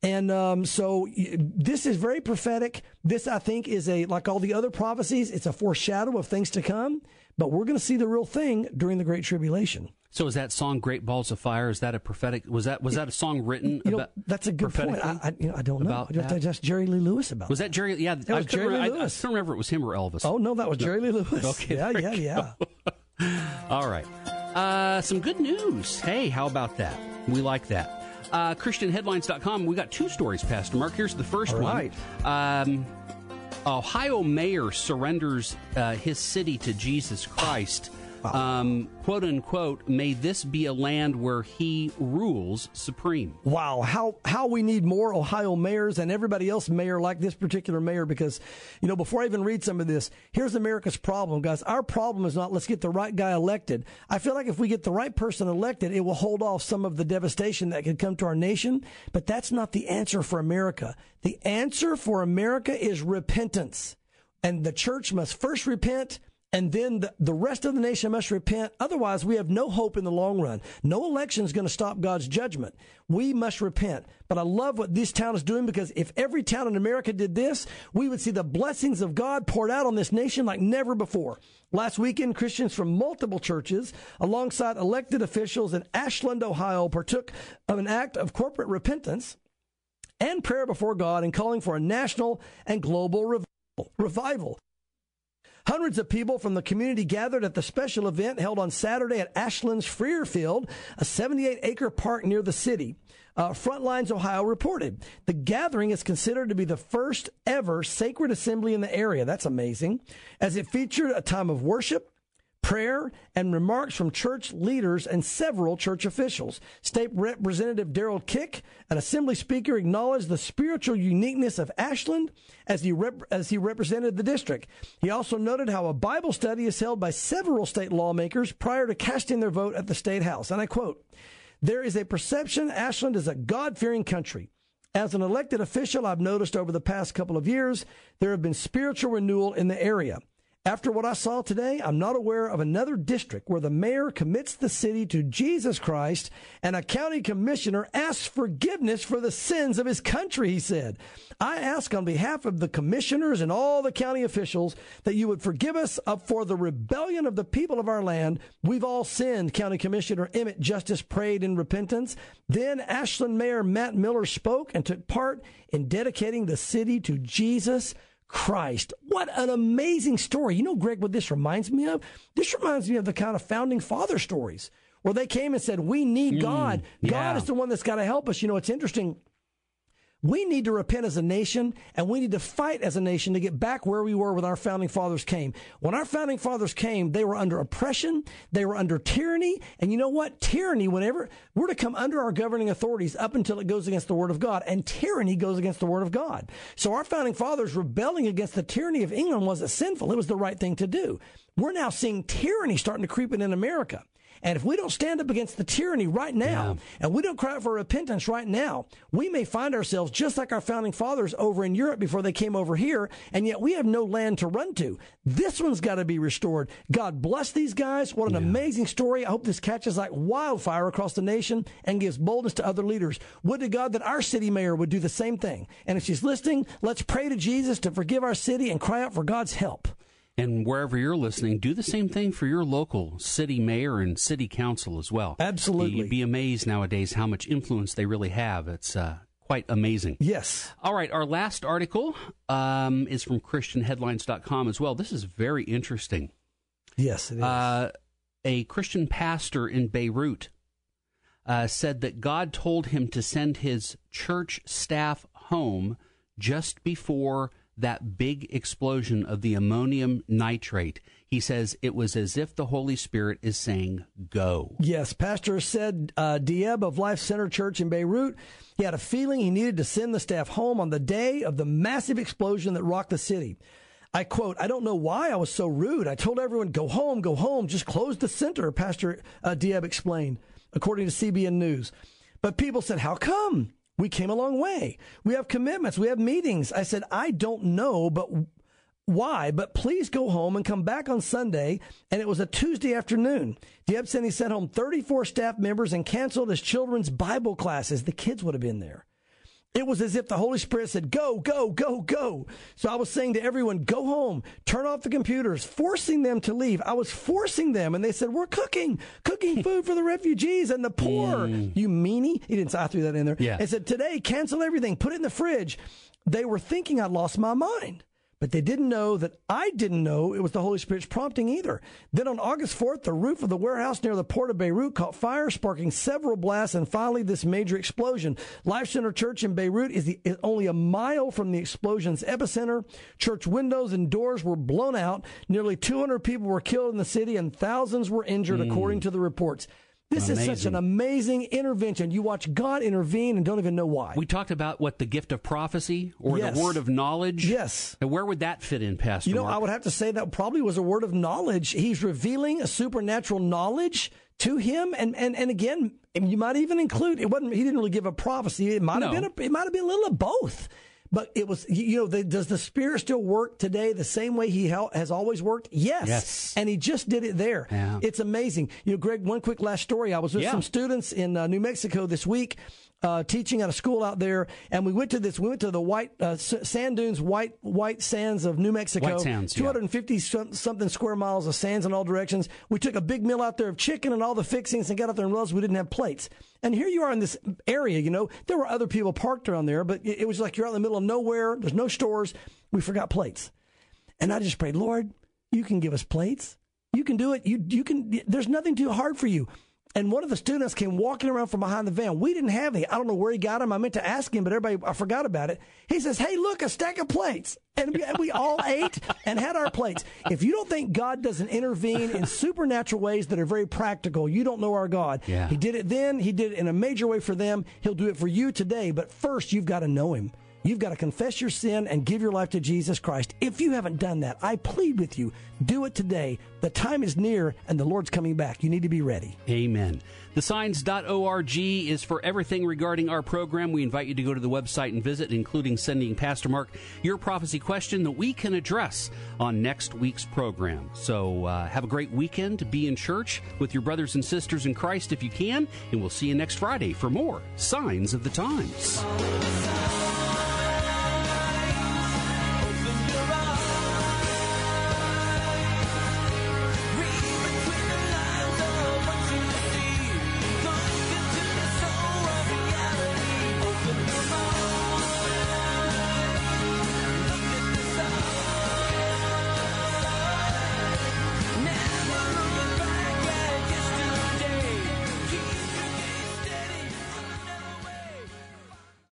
And so this is very prophetic. This, I think, is like all the other prophecies, it's a foreshadow of things to come. But we're going to see the real thing during the Great Tribulation. So is that song "Great Balls of Fire"? Is that a prophetic? Was that a song written about? That's a good point. I don't know. I have to ask Jerry Lee Lewis about. Was that Jerry? Yeah, that was Jerry Lee Lewis. I don't remember if it was him or Elvis. Oh no, that was Jerry Lee Lewis. Okay, yeah. All right, some good news. Hey, how about that? We like that. ChristianHeadlines.com. We got two stories, Pastor Mark. Here's the first one. Ohio mayor surrenders his city to Jesus Christ. Quote unquote, "May this be a land where he rules supreme." Wow, how we need more Ohio mayors and everybody else mayor like this particular mayor, because, before I even read some of this, here's America's problem, guys. Our problem is not let's get the right guy elected. I feel like if we get the right person elected, it will hold off some of the devastation that could come to our nation, but that's not the answer for America. The answer for America is repentance, and the church must first repent. And then the rest of the nation must repent. Otherwise, we have no hope in the long run. No election is going to stop God's judgment. We must repent. But I love what this town is doing, because if every town in America did this, we would see the blessings of God poured out on this nation like never before. Last weekend, Christians from multiple churches, alongside elected officials in Ashland, Ohio, partook of an act of corporate repentance and prayer before God, and calling for a national and global revival. Hundreds of people from the community gathered at the special event held on Saturday at Ashland's Freer Field, a 78-acre park near the city. Frontlines Ohio reported the gathering is considered to be the first ever sacred assembly in the area. That's amazing, as it featured a time of worship, prayer, and remarks from church leaders and several church officials. State Representative Darrell Kick, an assembly speaker, acknowledged the spiritual uniqueness of Ashland as he represented the district. He also noted how a Bible study is held by several state lawmakers prior to casting their vote at the state house. And I quote, "There is a perception Ashland is a God-fearing country. As an elected official, I've noticed over the past couple of years, there have been spiritual renewal in the area. After what I saw today, I'm not aware of another district where the mayor commits the city to Jesus Christ and a county commissioner asks forgiveness for the sins of his country," he said. "I ask on behalf of the commissioners and all the county officials that you would forgive us for the rebellion of the people of our land. We've all sinned," County Commissioner Emmett Justice prayed in repentance. Then Ashland Mayor Matt Miller spoke and took part in dedicating the city to Jesus Christ. What an amazing story. You know, Greg, what this reminds me of? This reminds me of the kind of founding father stories where they came and said, we need God. Yeah. God is the one that's got to help us. You know, it's interesting. We need to repent as a nation, and we need to fight as a nation to get back where we were when our founding fathers came. When our founding fathers came, they were under oppression, they were under tyranny, and you know what? Tyranny, whenever we're to come under our governing authorities up until it goes against the Word of God, and tyranny goes against the Word of God. So our founding fathers rebelling against the tyranny of England wasn't sinful. It was the right thing to do. We're now seeing tyranny starting to creep in America. And if we don't stand up against the tyranny right now, and we don't cry out for repentance right now, we may find ourselves just like our founding fathers over in Europe before they came over here, and yet we have no land to run to. This one's got to be restored. God bless these guys. What an amazing story. I hope this catches like wildfire across the nation and gives boldness to other leaders. Would to God that our city mayor would do the same thing. And if she's listening, let's pray to Jesus to forgive our city and cry out for God's help. And wherever you're listening, do the same thing for your local city mayor and city council as well. Absolutely. You'd be amazed nowadays how much influence they really have. It's quite amazing. Yes. All right, our last article is from ChristianHeadlines.com as well. This is very interesting. Yes, it is. A Christian pastor in Beirut said that God told him to send his church staff home just before that big explosion of the ammonium nitrate. He says it was as if the Holy Spirit is saying, go. Yes, Pastor said Dieb of Life Center Church in Beirut, he had a feeling he needed to send the staff home on the day of the massive explosion that rocked the city. I quote, "I don't know why I was so rude. I told everyone, go home, just close the center," Pastor Dieb explained, according to CBN News. But people said, how come? We came a long way. We have commitments. We have meetings. I said, I don't know, but why? But please go home and come back on Sunday. And it was a Tuesday afternoon. Dieb said he sent home 34 staff members and canceled his children's Bible classes. The kids would have been there. It was as if the Holy Spirit said, go, go, go, go. So I was saying to everyone, go home, turn off the computers, forcing them to leave. I was forcing them, and they said, we're cooking food for the refugees and the poor. You meanie. He didn't say, I threw that in there. Yeah. And said, today, cancel everything, put it in the fridge. They were thinking I'd lost my mind. But they didn't know that I didn't know it was the Holy Spirit's prompting either. Then on August 4th, the roof of the warehouse near the port of Beirut caught fire, sparking several blasts, and finally this major explosion. Life Center Church in Beirut is only a mile from the explosion's epicenter. Church windows and doors were blown out. Nearly 200 people were killed in the city, and thousands were injured, according to the reports. This is such an amazing intervention. You watch God intervene and don't even know why. We talked about the gift of prophecy or Yes. the word of knowledge. Yes. And where would that fit in, Pastor Mark? I would have to say that probably was a word of knowledge. He's revealing a supernatural knowledge to him. And again, you might even include, he didn't really give a prophecy. It might have been a little of both. But it was, does the Spirit still work today the same way he has always worked? Yes. And he just did it there. Yeah. It's amazing. Greg, one quick last story. I was with some students in New Mexico this week, teaching at a school out there, and we went to the white sand dunes, white sands of New Mexico. White sands, 250 something square miles of sands in all directions. We took a big meal out there of chicken and all the fixings and got out there and realized we didn't have plates. And here you are in this area, there were other people parked around there, but it was like you're out in the middle of nowhere. There's no stores. We forgot plates. And I just prayed, Lord, You can give us plates. You can do it. You can. There's nothing too hard for you. And one of the students came walking around from behind the van. We didn't have any. I don't know where he got them. I meant to ask him, but I forgot about it. He says, "Hey, look, a stack of plates." And we all ate and had our plates. If you don't think God doesn't intervene in supernatural ways that are very practical, you don't know our God. Yeah. He did it then. He did it in a major way for them. He'll do it for you today. But first, you've got to know him. You've got to confess your sin and give your life to Jesus Christ. If you haven't done that, I plead with you, do it today. The time is near and the Lord's coming back. You need to be ready. Amen. Thesigns.org is for everything regarding our program. We invite you to go to the website and visit, including sending Pastor Mark your prophecy question that we can address on next week's program. So have a great weekend. Be in church with your brothers and sisters in Christ if you can. And we'll see you next Friday for more Signs of the Times.